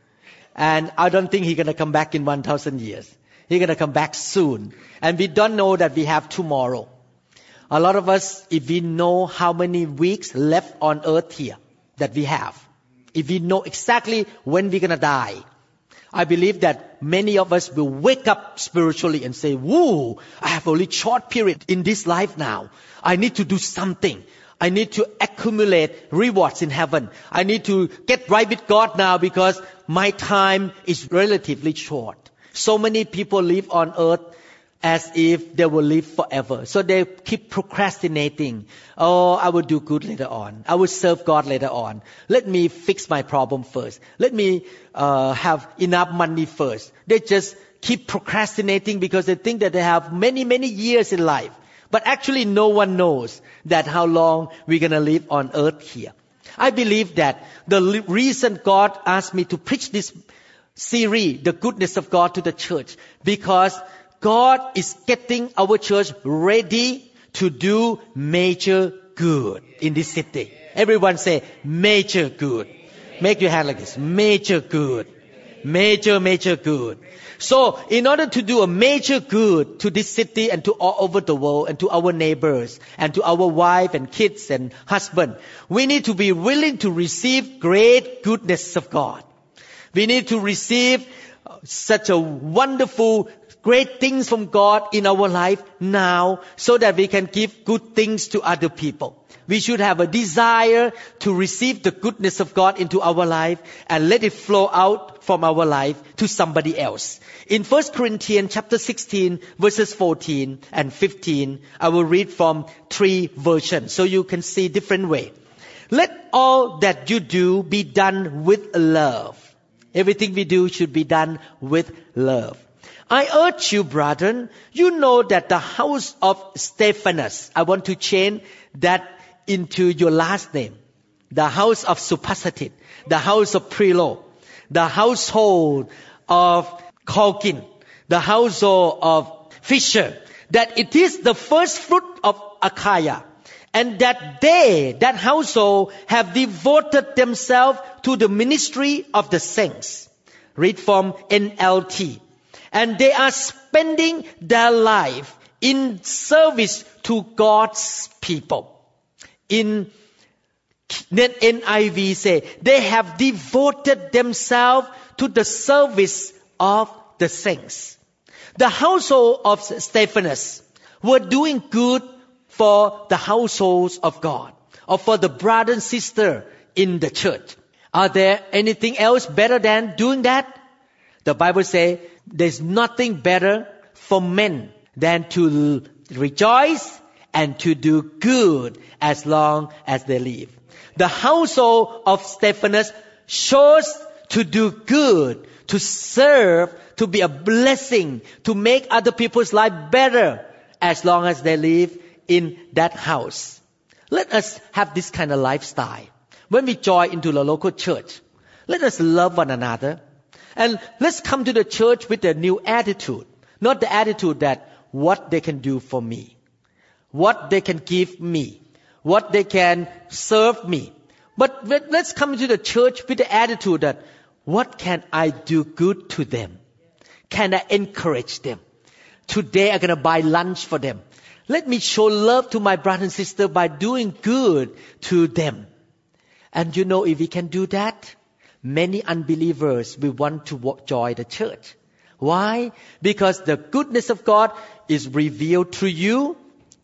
And I don't think He's going to come back in one thousand years. He's going to come back soon. And we don't know that we have tomorrow. A lot of us, if we know how many weeks left on earth here that we have, if we know exactly when we're going to die, I believe that many of us will wake up spiritually and say, woo, I have only short period in this life now. I need to do something. I need to accumulate rewards in heaven. I need to get right with God now because my time is relatively short. So many people live on earth as if they will live forever. So they keep procrastinating. Oh, I will do good later on. I will serve God later on. Let me fix my problem first. Let me uh, have enough money first. They just keep procrastinating because they think that they have many, many years in life. But actually no one knows that how long we're going to live on earth here. I believe that the reason God asked me to preach this series, the goodness of God, to the church, because God is getting our church ready to do major good in this city. Everyone say major good. Make your hand like this. Major good. Major, major good. So in order to do a major good to this city and to all over the world and to our neighbors and to our wife and kids and husband, we need to be willing to receive great goodness of God. We need to receive such a wonderful, great things from God in our life now so that we can give good things to other people. We should have a desire to receive the goodness of God into our life and let it flow out from our life to somebody else. In First Corinthians chapter sixteen, verses fourteen and fifteen, I will read from three versions so you can see different way. Let all that you do be done with love. Everything we do should be done with love. I urge you, brethren, you know that the house of Stephanas, I want to change that into your last name. The house of Supasatit, the house of Prilo, the household of Colkin, the household of Fisher, that it is the first fruit of Achaia, and that they, that household, have devoted themselves to the ministry of the saints. Read from N L T. And they are spending their life in service to God's people. In N I V say, they have devoted themselves to the service of the saints. The household of Stephanas were doing good for the households of God, or for the brother and sister in the church. Are there anything else better than doing that? The Bible says there's nothing better for men than to rejoice and to do good as long as they live. The household of Stephanas chose to do good, to serve, to be a blessing, to make other people's life better as long as they live in that house. Let us have this kind of lifestyle. When we join into the local church, let us love one another. And let's come to the church with a new attitude. Not the attitude that what they can do for me, what they can give me, what they can serve me. But let's come to the church with the attitude that what can I do good to them? Can I encourage them? Today I'm going to buy lunch for them. Let me show love to my brother and sister by doing good to them. And you know, if we can do that, many unbelievers will want to join the church. Why? Because the goodness of God is revealed through you,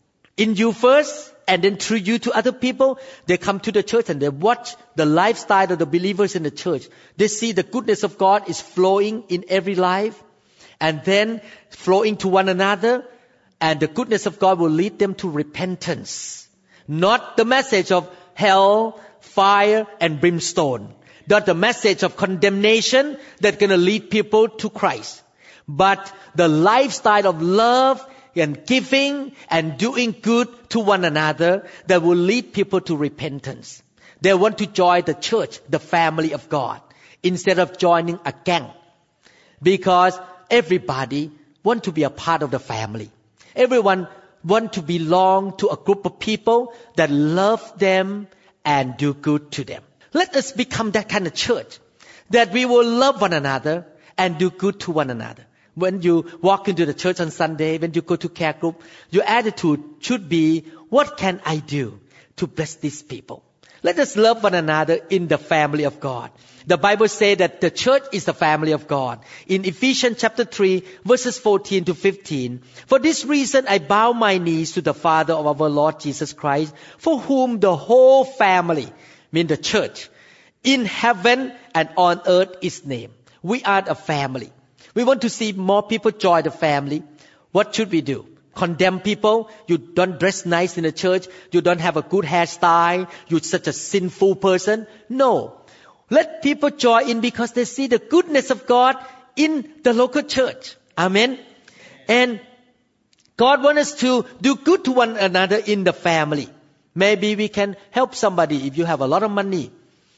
in you first, and then through you to other people. They come to the church and they watch the lifestyle of the believers in the church. They see the goodness of God is flowing in every life, and then flowing to one another, and the goodness of God will lead them to repentance. Not the message of hell, fire, and brimstone. Not the message of condemnation that's going to lead people to Christ. But the lifestyle of love and giving and doing good to one another that will lead people to repentance. They want to join the church, the family of God, instead of joining a gang. Because everybody wants to be a part of the family. Everyone wants to belong to a group of people that love them and do good to them. Let us become that kind of church, that we will love one another and do good to one another. When you walk into the church on Sunday, when you go to care group, your attitude should be what can I do to bless these people? Let us love one another in the family of God. The Bible says that the church is the family of God. In Ephesians chapter three, verses fourteen to fifteen, for this reason I bow my knees to the Father of our Lord Jesus Christ, for whom the whole family, mean the church, in heaven and on earth is named. We are a family. We want to see more people join the family. What should we do? Condemn people? You don't dress nice in the church? You don't have a good hairstyle? You're such a sinful person? No. Let people join in because they see the goodness of God in the local church. Amen. And God wants us to do good to one another in the family. Maybe we can help somebody if you have a lot of money.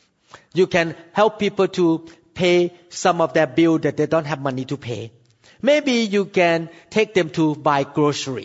You can help people to pay some of their bill that they don't have money to pay. Maybe you can take them to buy grocery.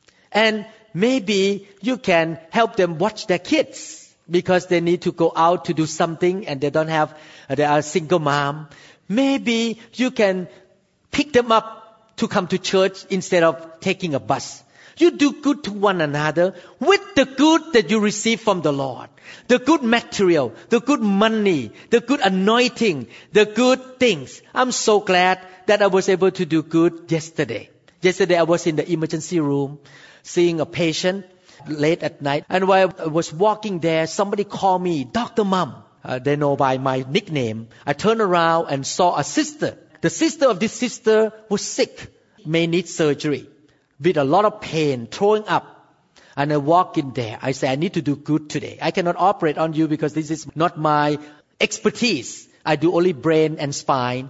And maybe you can help them watch their kids because they need to go out to do something and they don't have, they are a single mom. Maybe you can pick them up to come to church instead of taking a bus. You do good to one another with the good that you receive from the Lord. The good material, the good money, the good anointing, the good things. I'm so glad that I was able to do good yesterday. Yesterday I was in the emergency room seeing a patient late at night. And while I was walking there, somebody called me, Doctor Mom. Uh, they know by my nickname. I turned around and saw a sister. The sister of this sister was sick, may need surgery, with a lot of pain, throwing up. And I walk in there. I say, I need to do good today. I cannot operate on you because this is not my expertise. I do only brain and spine.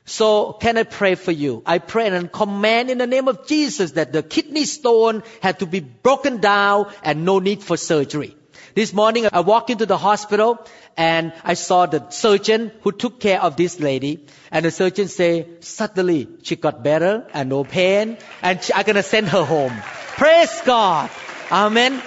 So can I pray for you? I pray and command in the name of Jesus that the kidney stone had to be broken down and no need for surgery. This morning I walked into the hospital and I saw the surgeon who took care of this lady. And the surgeon said, suddenly she got better and no pain and I'm going to send her home. Praise God. Amen.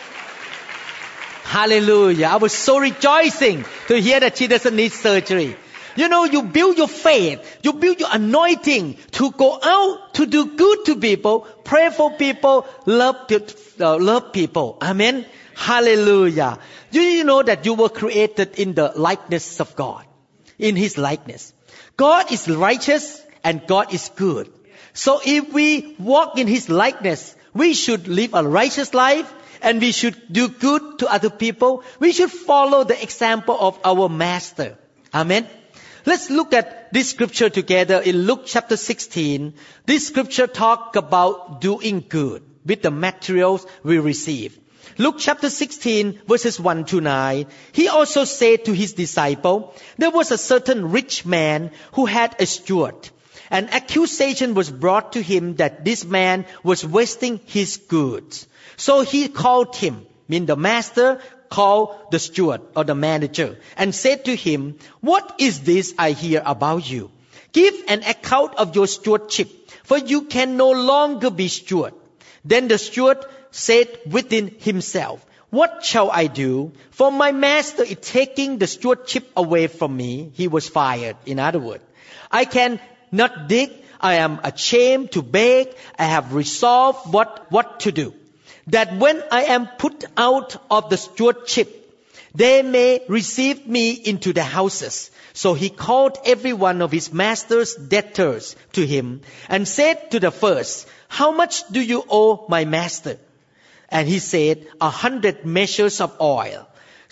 Hallelujah. I was so rejoicing to hear that she doesn't need surgery. You know, you build your faith, you build your anointing to go out to do good to people, pray for people, love, uh, love people. Amen. Hallelujah. Do you know that you were created in the likeness of God? In His likeness. God is righteous and God is good. So if we walk in His likeness, we should live a righteous life and we should do good to other people. We should follow the example of our Master. Amen. Let's look at this scripture together in Luke chapter sixteen. This scripture talks about doing good with the materials we receive. Luke chapter sixteen verses one to nine. He also said to his disciple, there was a certain rich man who had a steward. An accusation was brought to him that this man was wasting his goods. So he called him, mean the master called the steward or the manager and said to him, what is this I hear about you? Give an account of your stewardship, for you can no longer be steward. Then the steward said within himself, what shall I do? For my master is taking the stewardship away from me. He was fired. In other words, I can not dig. I am ashamed to beg. I have resolved what, what to do. That when I am put out of the stewardship, they may receive me into the houses. So he called every one of his master's debtors to him and said to the first, how much do you owe my master? And he said, a hundred measures of oil.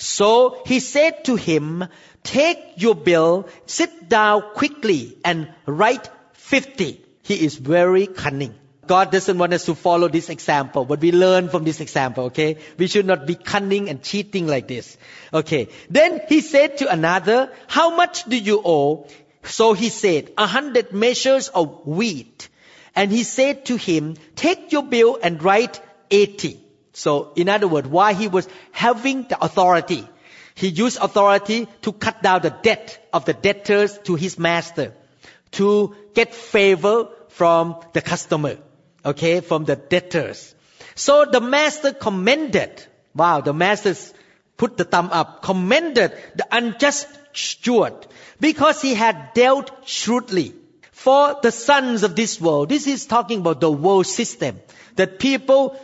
So he said to him, take your bill, sit down quickly and write fifty. He is very cunning. God doesn't want us to follow this example, but we learn from this example, okay? We should not be cunning and cheating like this. Okay. Then he said to another, how much do you owe? So he said, a hundred measures of wheat. And he said to him, take your bill and write eighty. So in other words, while he was having the authority, he used authority to cut down the debt of the debtors to his master, to get favor from the customer. Okay, from the debtors. So the master commended, wow, the master put the thumb up, commended the unjust steward because he had dealt shrewdly. For the sons of this world, this is talking about the world system, that people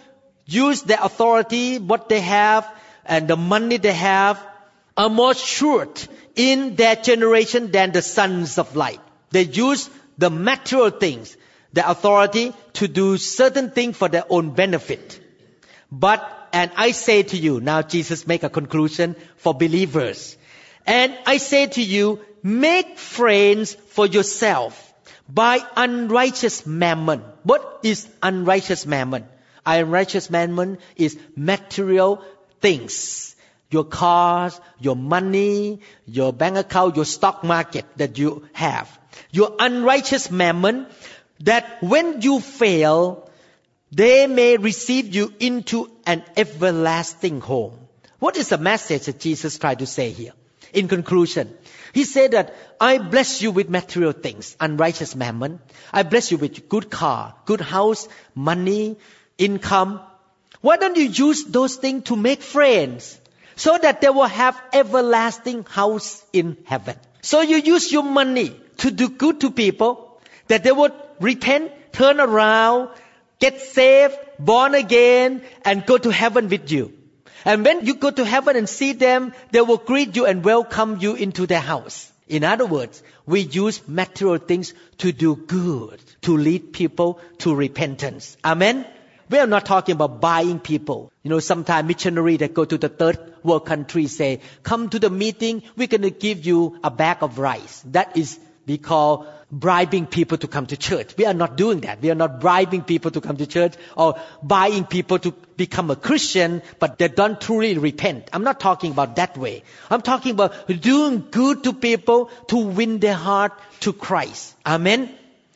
use their authority, what they have, and the money they have, are more sure in their generation than the sons of light. They use the material things, the authority, to do certain things for their own benefit. But, and I say to you, now Jesus make a conclusion for believers. And I say to you, make friends for yourself by unrighteous mammon. What is unrighteous mammon? Unrighteous mammon is material things. Your cars, your money, your bank account, your stock market that you have. Your unrighteous mammon, that when you fail, they may receive you into an everlasting home. What is the message that Jesus tried to say here? In conclusion, He said that I bless you with material things, unrighteous mammon. I bless you with good car, good house, money, income. Why don't you use those things to make friends so that they will have everlasting house in heaven? So you use your money to do good to people, that they would repent, turn around, get saved, born again, and go to heaven with you. And when you go to heaven and see them, they will greet you and welcome you into their house. In other words, we use material things to do good, to lead people to repentance. Amen? We are not talking about buying people. You know, sometimes missionaries that go to the third world country say, come to the meeting, we're going to give you a bag of rice. That is, we call bribing people to come to church. We are not doing that. We are not bribing people to come to church or buying people to become a Christian, but they don't truly repent. I'm not talking about that way. I'm talking about doing good to people to win their heart to Christ. Amen?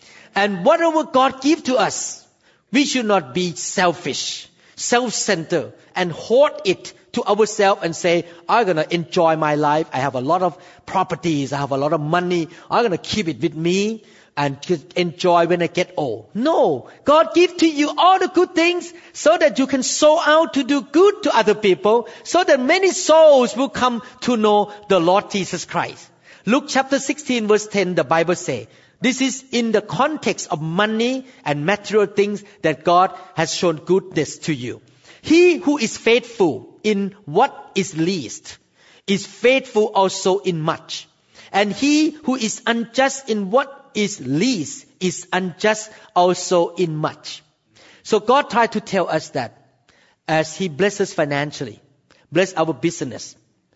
And whatever God gives to us, we should not be selfish, self-centered, and hoard it to ourselves and say, I'm going to enjoy my life. I have a lot of properties. I have a lot of money. I'm going to keep it with me and enjoy when I get old. No. God gives to you all the good things so that you can sow out to do good to other people, so that many souls will come to know the Lord Jesus Christ. Luke chapter sixteen verse ten, the Bible says, this is in the context of money and material things that God has shown goodness to you. He who is faithful in what is least is faithful also in much. And he who is unjust in what is least is unjust also in much. So God tried to tell us that as He blesses financially, bless our business,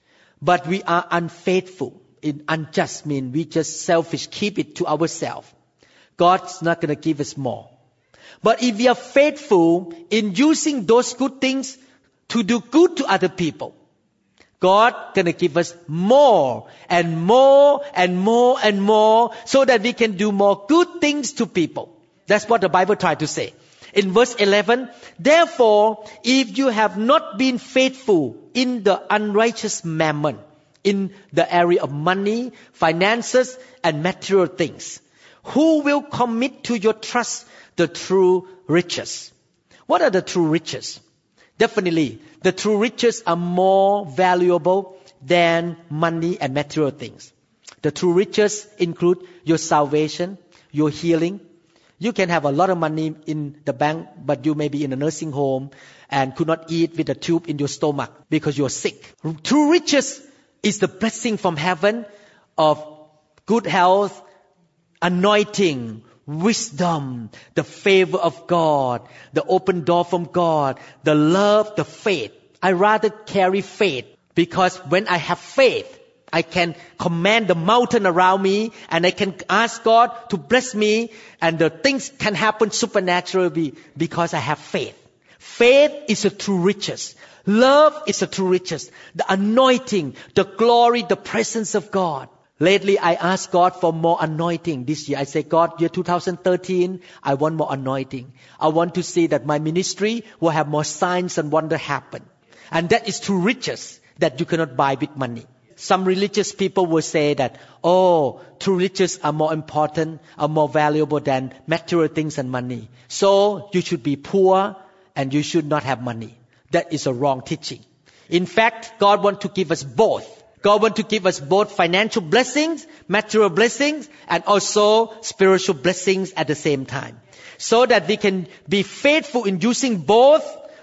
but we are unfaithful. In unjust means we just selfish, keep it to ourselves. God's not going to give us more. But if we are faithful in using those good things to do good to other people, God gonna give us more and more and more and more so that we can do more good things to people. That's what the Bible tried to say. In verse eleven, therefore, if you have not been faithful in the unrighteous mammon, in the area of money, finances, and material things, who will commit to your trust the true riches? What are the true riches? Definitely, the true riches are more valuable than money and material things. The true riches include your salvation, your healing. You can have a lot of money in the bank, but you may be in a nursing home and could not eat with a tube in your stomach because you're sick. True riches is the blessing from heaven of good health, anointing, wisdom, the favor of God, the open door from God, the love, the faith. I rather carry faith because when I have faith, I can command the mountain around me and I can ask God to bless me and the things can happen supernaturally because I have faith. Faith is a true riches. Love is a true riches. The anointing, the glory, the presence of God. Lately, I asked God for more anointing this year. I said, God, year two thousand thirteen, I want more anointing. I want to see that my ministry will have more signs and wonder happen. And that is true riches that you cannot buy with money. Some religious people will say that, oh, true riches are more important, are more valuable than material things and money. So you should be poor and you should not have money. That is a wrong teaching. In fact, God wants to give us both. God wants to give us both financial blessings, material blessings, and also spiritual blessings at the same time. So that we can be faithful in using both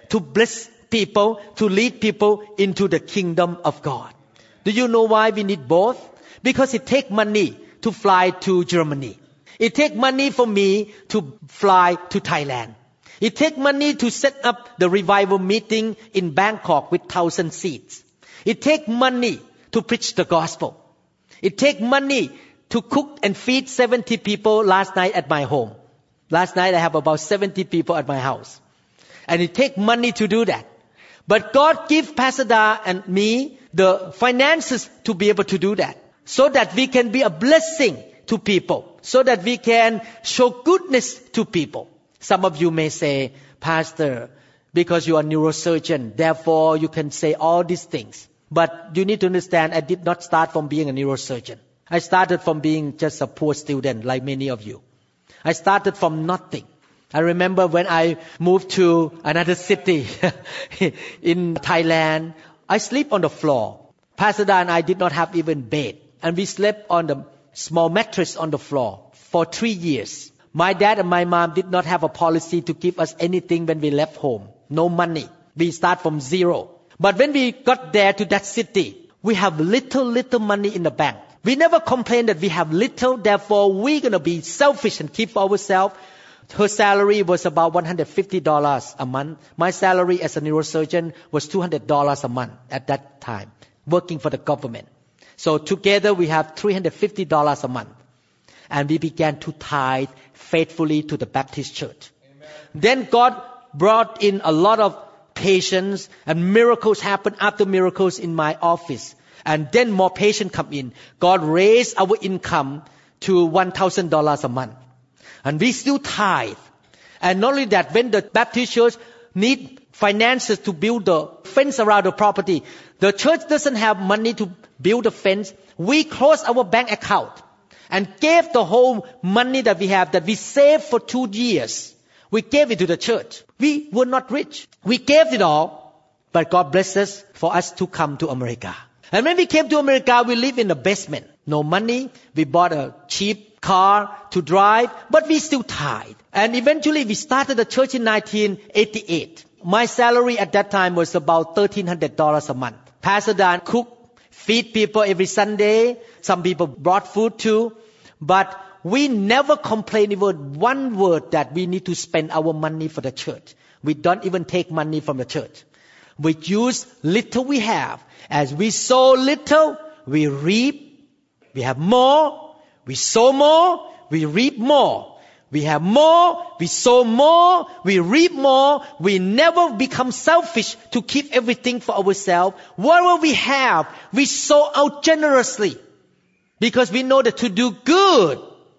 to bless people, to lead people into the kingdom of God. Do you know why we need both? Because it takes money to fly to Germany. It takes money for me to fly to Thailand. It takes money to set up the revival meeting in Bangkok with thousand seats. It takes money to preach the gospel. It takes money to cook and feed seventy people last night at my home. Last night I have about seventy people at my house. And it takes money to do that. But God gives Pastor Da and me the finances to be able to do that. So that we can be a blessing to people. So that we can show goodness to people. Some of you may say, Pastor, because you are a neurosurgeon, therefore you can say all these things. But you need to understand, I did not start from being a neurosurgeon. I started from being just a poor student like many of you. I started from nothing. I remember when I moved to another city in Thailand, I sleep on the floor. Pastor Da and I did not have even bed. And we slept on the small mattress on the floor for three years. My dad and my mom did not have a policy to give us anything when we left home. No money. We start from zero. But when we got there to that city, we have little, little money in the bank. We never complained that we have little, therefore we're going to be selfish and keep for ourselves. Her salary was about one hundred fifty dollars a month. My salary as a neurosurgeon was two hundred dollars a month at that time, working for the government. So together we have three hundred fifty dollars a month. And we began to tithe faithfully to the Baptist church. Amen. Then God brought in a lot of patients and miracles happened after miracles in my office. And then more patients come in. God raised our income to one thousand dollars a month. And we still tithe. And not only that, when the Baptist church need finances to build the fence around the property, the church doesn't have money to build the fence. We close our bank account and gave the whole money that we have, that we saved for two years. We gave it to the church. We were not rich. We gave it all, but God blessed us for us to come to America. And when we came to America, we lived in the basement. No money. We bought a cheap car to drive, but we still tithe. And eventually we started the church in nineteen eighty-eight. My salary at that time was about thirteen hundred dollars a month. Pastor Dan cooked, feed people every Sunday. Some people brought food too. But we never complained even one word that we need to spend our money for the church. We don't even take money from the church. We use little we have. As we sow little, we reap. We have more. We sow more. We reap more. We have more. We sow more. We reap more. We never become selfish to keep everything for ourselves. Whatever we have, we sow out generously. Because we know that to do good,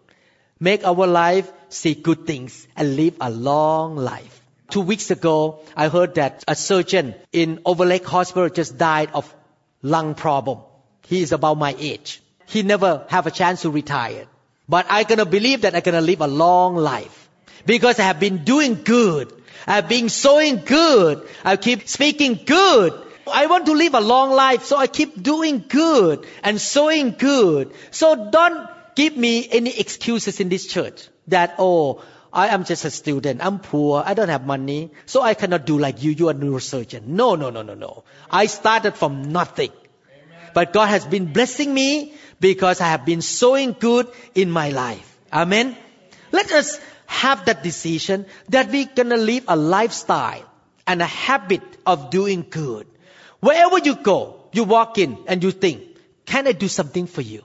make our life see good things and live a long life. Two weeks ago, I heard that a surgeon in Overlake Hospital just died of lung problem. He is about my age. He never have a chance to retire. But I'm going to believe that I'm going to live a long life. Because I have been doing good. I have been sowing good. I keep speaking good. I want to live a long life, so I keep doing good and sowing good. So don't give me any excuses in this church that, oh, I am just a student, I'm poor, I don't have money, so I cannot do like you, you are a neurosurgeon. No, no, no, no, no. I started from nothing. Amen. But God has been blessing me because I have been sowing good in my life. Amen. Let us have that decision that we're going to live a lifestyle and a habit of doing good. Wherever you go, you walk in and you think, can I do something for you?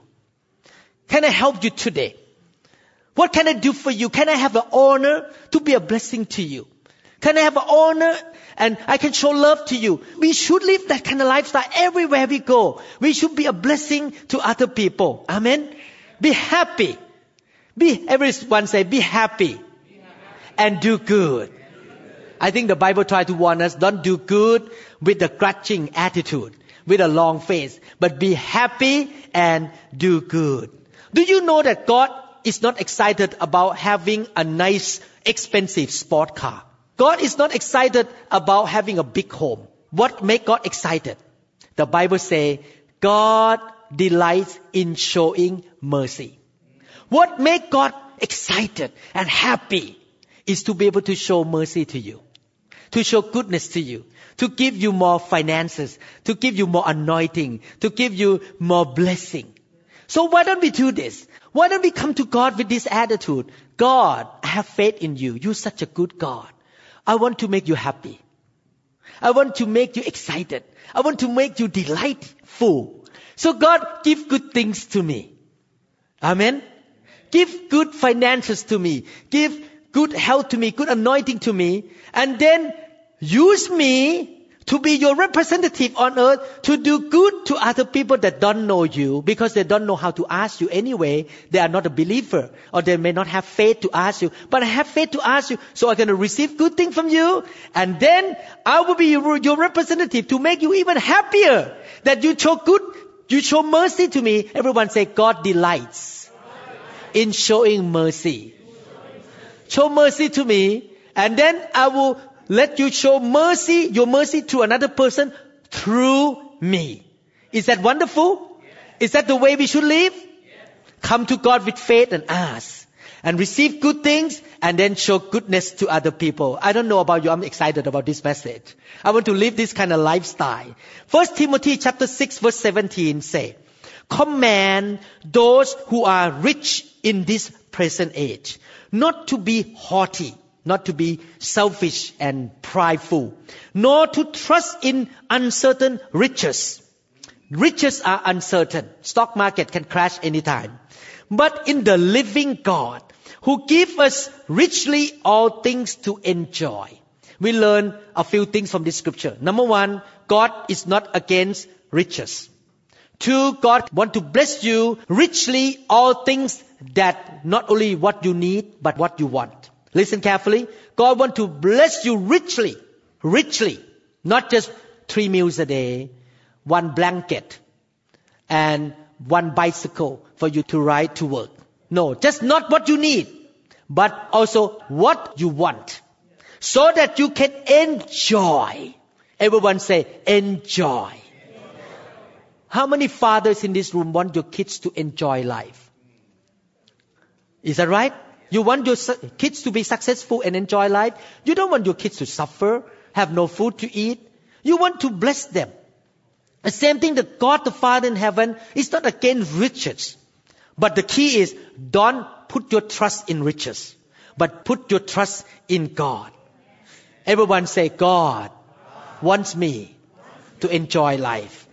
Can I help you today? What can I do for you? Can I have the honor to be a blessing to you? Can I have the honor and I can show love to you? We should live that kind of lifestyle everywhere we go. We should be a blessing to other people. Amen. Be happy. Be, everyone say, be happy, be happy. And do good. I think the Bible tries to warn us, don't do good with a grudging attitude, with a long face, but be happy and do good. Do you know that God is not excited about having a nice, expensive sport car? God is not excited about having a big home. What makes God excited? The Bible says, God delights in showing mercy. What makes God excited and happy is to be able to show mercy to you. to show goodness to you, to give you more finances, to give you more anointing, to give you more blessing. So why don't we do this? Why don't we come to God with this attitude? God, I have faith in you. You're such a good God. I want to make you happy. I want to make you excited. I want to make you delightful. So God, give good things to me. Amen. Give good finances to me. Give good health to me, good anointing to me. And then use me to be your representative on earth to do good to other people that don't know you because they don't know how to ask you anyway. They are not a believer or they may not have faith to ask you. But I have faith to ask you, so I'm going to receive good things from you. And then I will be your, your representative to make you even happier that you show good, you show mercy to me. Everyone say, God delights in showing mercy. Show mercy to me, and then I will let you show mercy, your mercy to another person through me. Is that wonderful? Yes. Is that the way we should live? Yes. Come to God with faith and ask. And receive good things and then show goodness to other people. I don't know about you, I'm excited about this message. I want to live this kind of lifestyle. First Timothy chapter six verse seventeen say, command those who are rich in this present age not to be haughty, not to be selfish and prideful, nor to trust in uncertain riches. Riches are uncertain. Stock market can crash anytime. But in the living God, who gives us richly all things to enjoy. We learn a few things from this scripture. Number one, God is not against riches. Two, God wants to bless you richly all things that not only what you need, but what you want. Listen carefully. God wants to bless you richly, richly. Not just three meals a day, one blanket, and one bicycle for you to ride to work. No, just not what you need, but also what you want. So that you can enjoy. Everyone say, enjoy. How many fathers in this room want your kids to enjoy life? Is that right? You want your kids to be successful and enjoy life? You don't want your kids to suffer, have no food to eat. You want to bless them. The same thing that God the Father in heaven is not against riches. But the key is don't put your trust in riches, but put your trust in God. Everyone say, God wants me to enjoy life.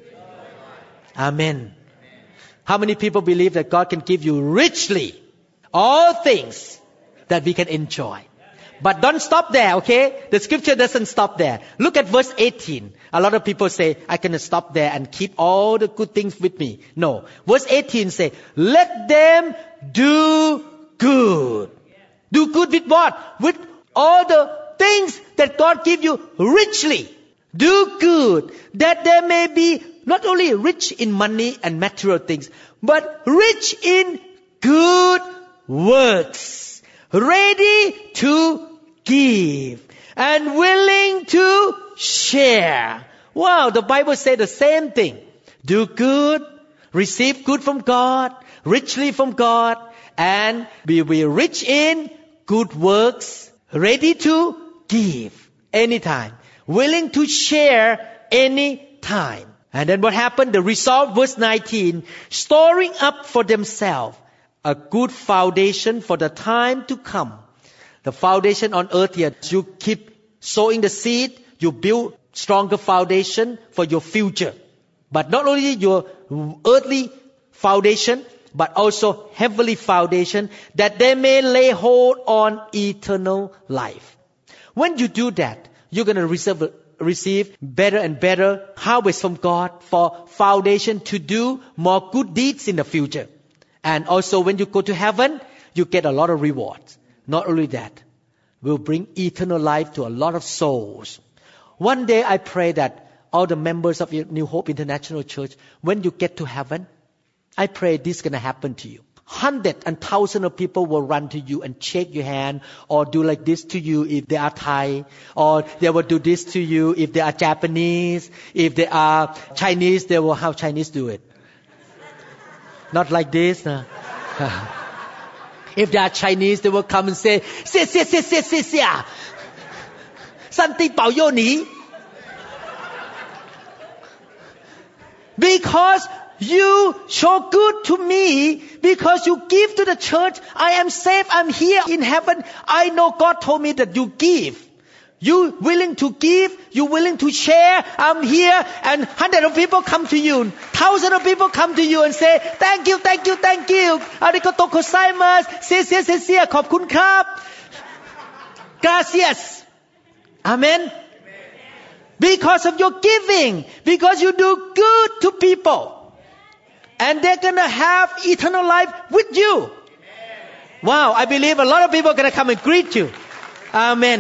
Amen. How many people believe that God can give you richly all things that we can enjoy? But don't stop there, okay? The scripture doesn't stop there. Look at verse eighteen. A lot of people say, I can stop there and keep all the good things with me. No. Verse eighteen say, let them do good. Do good with what? With all the things that God give you richly. Do good, that they may be not only rich in money and material things, but rich in good works, ready to give, and willing to share. Wow, the Bible says the same thing. Do good, receive good from God, richly from God, and be, be rich in good works, ready to give anytime, willing to share anytime. And then what happened? The result, verse nineteen, storing up for themselves a good foundation for the time to come. The foundation on earth here, you keep sowing the seed, you build stronger foundation for your future. But not only your earthly foundation, but also heavenly foundation, that they may lay hold on eternal life. When you do that, you're going to receive, receive better and better harvest from God for foundation to do more good deeds in the future. And also when you go to heaven, you get a lot of rewards. Not only that, will bring eternal life to a lot of souls. One day I pray that all the members of New Hope International Church, when you get to heaven, I pray this is going to happen to you. Hundreds and thousands of people will run to you and shake your hand or do like this to you if they are Thai, or they will do this to you if they are Japanese. If they are Chinese, they will how Chinese do it. Not like this. No. If they are Chinese, they will come and say, "Xie xie xie xie xie xie." สันติเป่าโยหนี because you show good to me, because you give to the church, I am safe, I'm here in heaven. I know God told me that you give. You willing to give, you willing to share. I'm here, and hundreds of people come to you, thousands of people come to you and say, thank you, thank you, thank you. อาริโกโตโกไซมัสเสียเสียเสียเสียขอบคุณครับ gracias. Amen. Because of your giving, because you do good to people, and they're gonna have eternal life with you. Wow, I believe a lot of people are gonna come and greet you. Amen.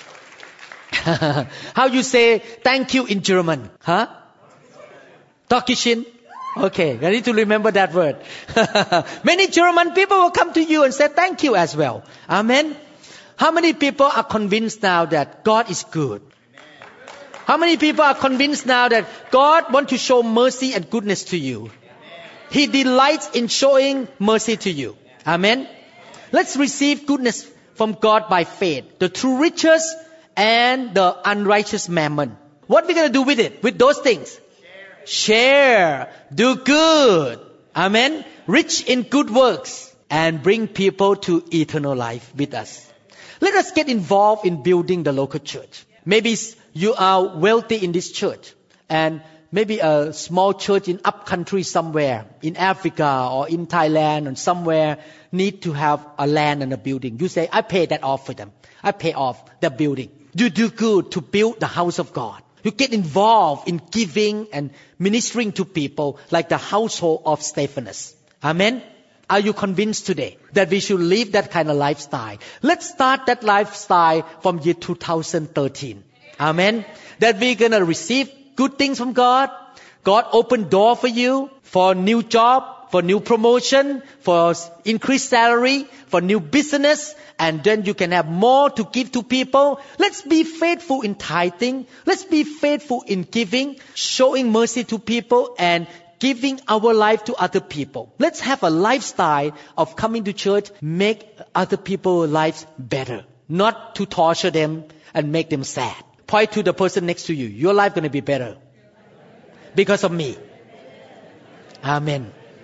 How you say thank you in German? Huh? Dankeschön. Okay, I need to remember that word. Many German people will come to you and say thank you as well. Amen. How many people are convinced now that God is good? How many people are convinced now that God wants to show mercy and goodness to you? He delights in showing mercy to you. Amen. Let's receive goodness from God by faith. The true riches and the unrighteous mammon. What are we going to do with it? With those things? Share. Do good. Amen. Rich in good works. And bring people to eternal life with us. Let us get involved in building the local church. Maybe you are wealthy in this church. And maybe a small church in up country somewhere. In Africa or in Thailand or somewhere. Need to have a land and a building. You say, I pay that off for them. I pay off the building. You do good to build the house of God. You get involved in giving and ministering to people like the household of Stephanus. Amen. Are you convinced today that we should live that kind of lifestyle? Let's start that lifestyle from year two thousand thirteen. Amen. That we're going to receive good things from God. God open door for you for new job, for new promotion, for increased salary, for new business. And then you can have more to give to people. Let's be faithful in tithing. Let's be faithful in giving, showing mercy to people and giving our life to other people. Let's have a lifestyle of coming to church, make other people's lives better, not to torture them and make them sad. Point to the person next to you. Your life going to be better because of me. Amen.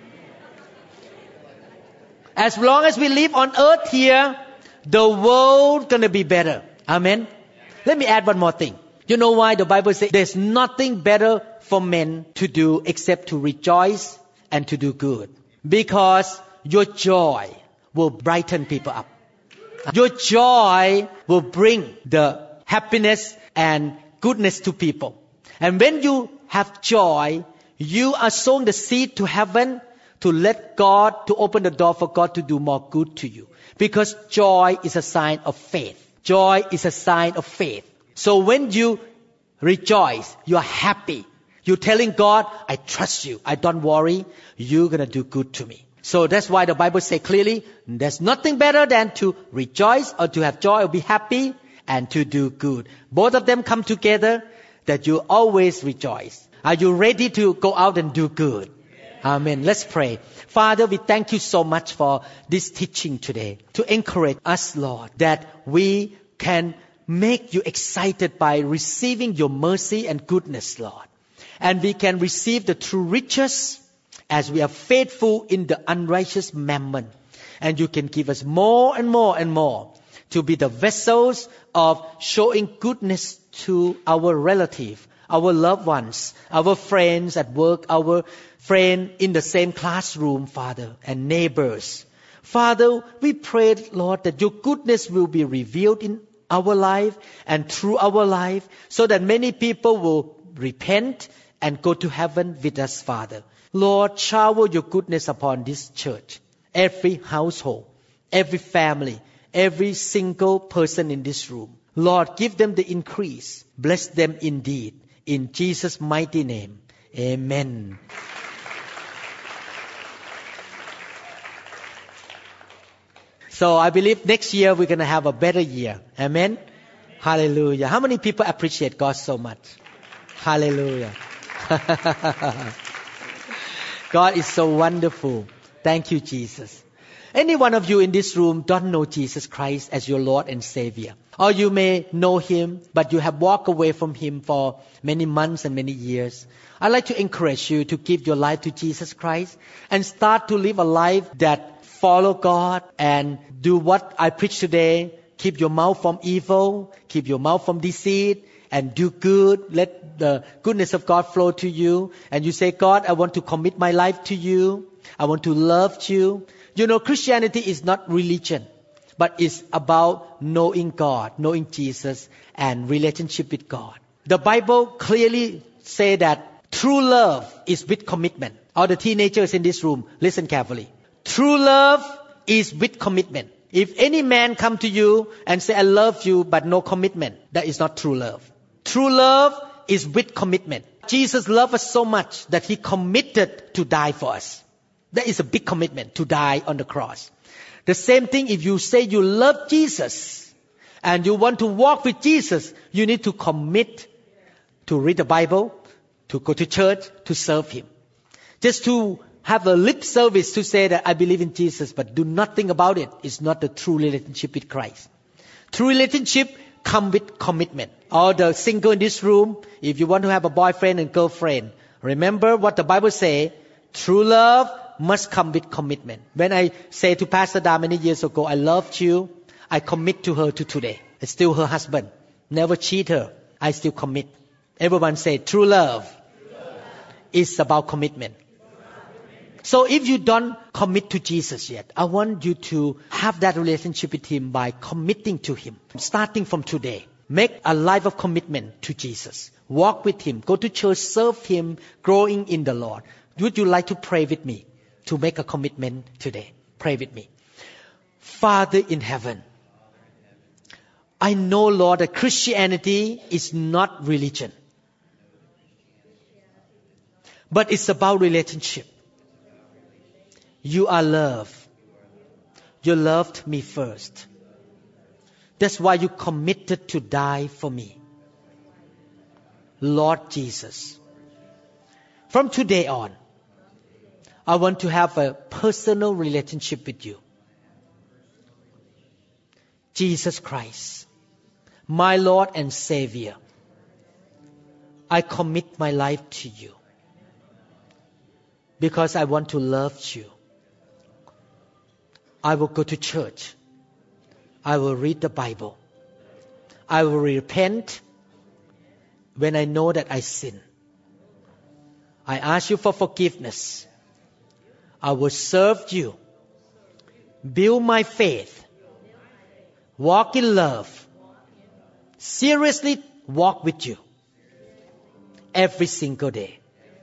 As long as we live on earth here, the world gonna be better. Amen. Let me add one more thing. You know why the Bible says there's nothing better for men to do except to rejoice and to do good. Because your joy will brighten people up. Your joy will bring the happiness and goodness to people. And when you have joy, you are sowing the seed to heaven to let God, to open the door for God to do more good to you. Because joy is a sign of faith. Joy is a sign of faith. So when you rejoice, you are happy. You're telling God, I trust you. I don't worry. You're going to do good to me. So that's why the Bible says clearly, there's nothing better than to rejoice or to have joy or be happy and to do good. Both of them come together that you always rejoice. Are you ready to go out and do good? Amen. Let's pray. Father, we thank you so much for this teaching today to encourage us, Lord, that we can make you excited by receiving your mercy and goodness, Lord. And we can receive the true riches as we are faithful in the unrighteous mammon. And you can give us more and more and more to be the vessels of showing goodness to our relative, our loved ones, our friends at work, our friend in the same classroom, Father, and neighbors. Father, we pray, Lord, that your goodness will be revealed in our life and through our life so that many people will repent and go to heaven with us, Father. Lord, shower your goodness upon this church, every household, every family, every single person in this room. Lord, give them the increase. Bless them indeed. In Jesus' mighty name. Amen. So I believe next year we're going to have a better year. Amen. Hallelujah. How many people appreciate God so much? Hallelujah. God is so wonderful. Thank you, Jesus. Any one of you in this room don't know Jesus Christ as your Lord and Savior. Or you may know Him, but you have walked away from Him for many months and many years. I'd like to encourage you to give your life to Jesus Christ and start to live a life that follow God and do what I preach today. Keep your mouth from evil, keep your mouth from deceit, and do good. Let the goodness of God flow to you. And you say, God, I want to commit my life to you. I want to love you. You know, Christianity is not religion, but it's about knowing God, knowing Jesus, and relationship with God. The Bible clearly says that true love is with commitment. All the teenagers in this room, listen carefully. True love is with commitment. If any man come to you and say, I love you, but no commitment, that is not true love. True love is with commitment. Jesus loved us so much that He committed to die for us. That is a big commitment, to die on the cross. The same thing, if you say you love Jesus and you want to walk with Jesus, you need to commit to read the Bible, to go to church, to serve Him. Just to have a lip service to say that I believe in Jesus, but do nothing about it, is not the true relationship with Christ. True relationship comes with commitment. All the single in this room, if you want to have a boyfriend and girlfriend, remember what the Bible says, true love must come with commitment. When I say to Pastor Da many years ago, I loved you, I commit to her to today. I'm still her husband. Never cheat her. I still commit. Everyone say, true love, true love. is about commitment. So if you don't commit to Jesus yet, I want you to have that relationship with Him by committing to Him. Starting from today, make a life of commitment to Jesus. Walk with Him. Go to church, serve Him, growing in the Lord. Would you like to pray with me to make a commitment today? Pray with me. Father in heaven, I know, Lord, that Christianity is not religion, but it's about relationship. You are love. You loved me first. That's why you committed to die for me. Lord Jesus, from today on, I want to have a personal relationship with you. Jesus Christ, my Lord and Savior, I commit my life to you because I want to love you. I will go to church. I will read the Bible. I will repent when I know that I sin. I ask you for forgiveness. I will serve you. Build my faith. Walk in love. Seriously walk with you every single day.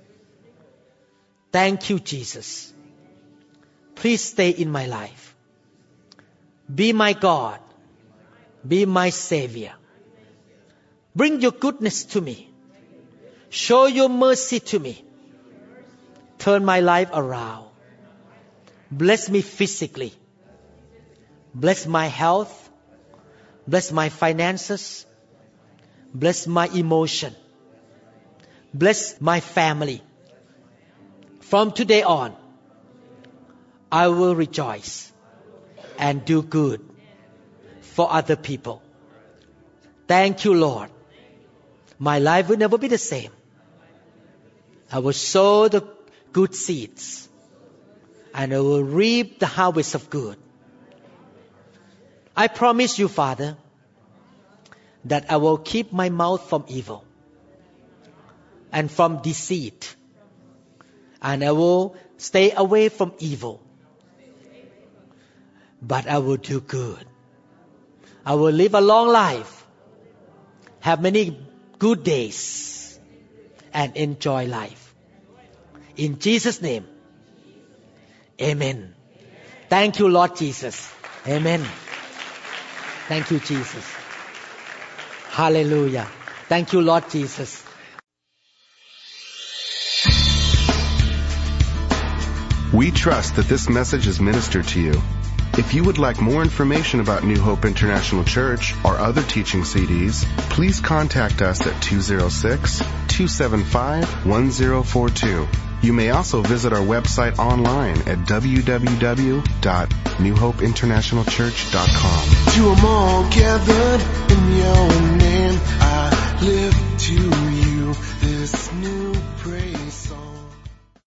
Thank you, Jesus. Please stay in my life. Be my God. Be my Savior. Bring your goodness to me. Show your mercy to me. Turn my life around. Bless me physically. Bless my health. Bless my finances. Bless my emotion. Bless my family. From today on, I will rejoice and do good for other people. Thank you, Lord. My life will never be the same. I will sow the good seeds and I will reap the harvest of good. I promise you, Father, that I will keep my mouth from evil and from deceit, and I will stay away from evil. But I will do good. I will live a long life, have many good days, and enjoy life. In Jesus' name, amen. Thank you, Lord Jesus. Amen. Thank you, Jesus. Hallelujah. Thank you, Lord Jesus. We trust that this message is ministered to you. If you would like more information about New Hope International Church or other teaching C Ds, please contact us at two oh six, two seven five, one oh four two. You may also visit our website online at w w w dot new hope international church dot com. To 'em all gathered in your name, I lift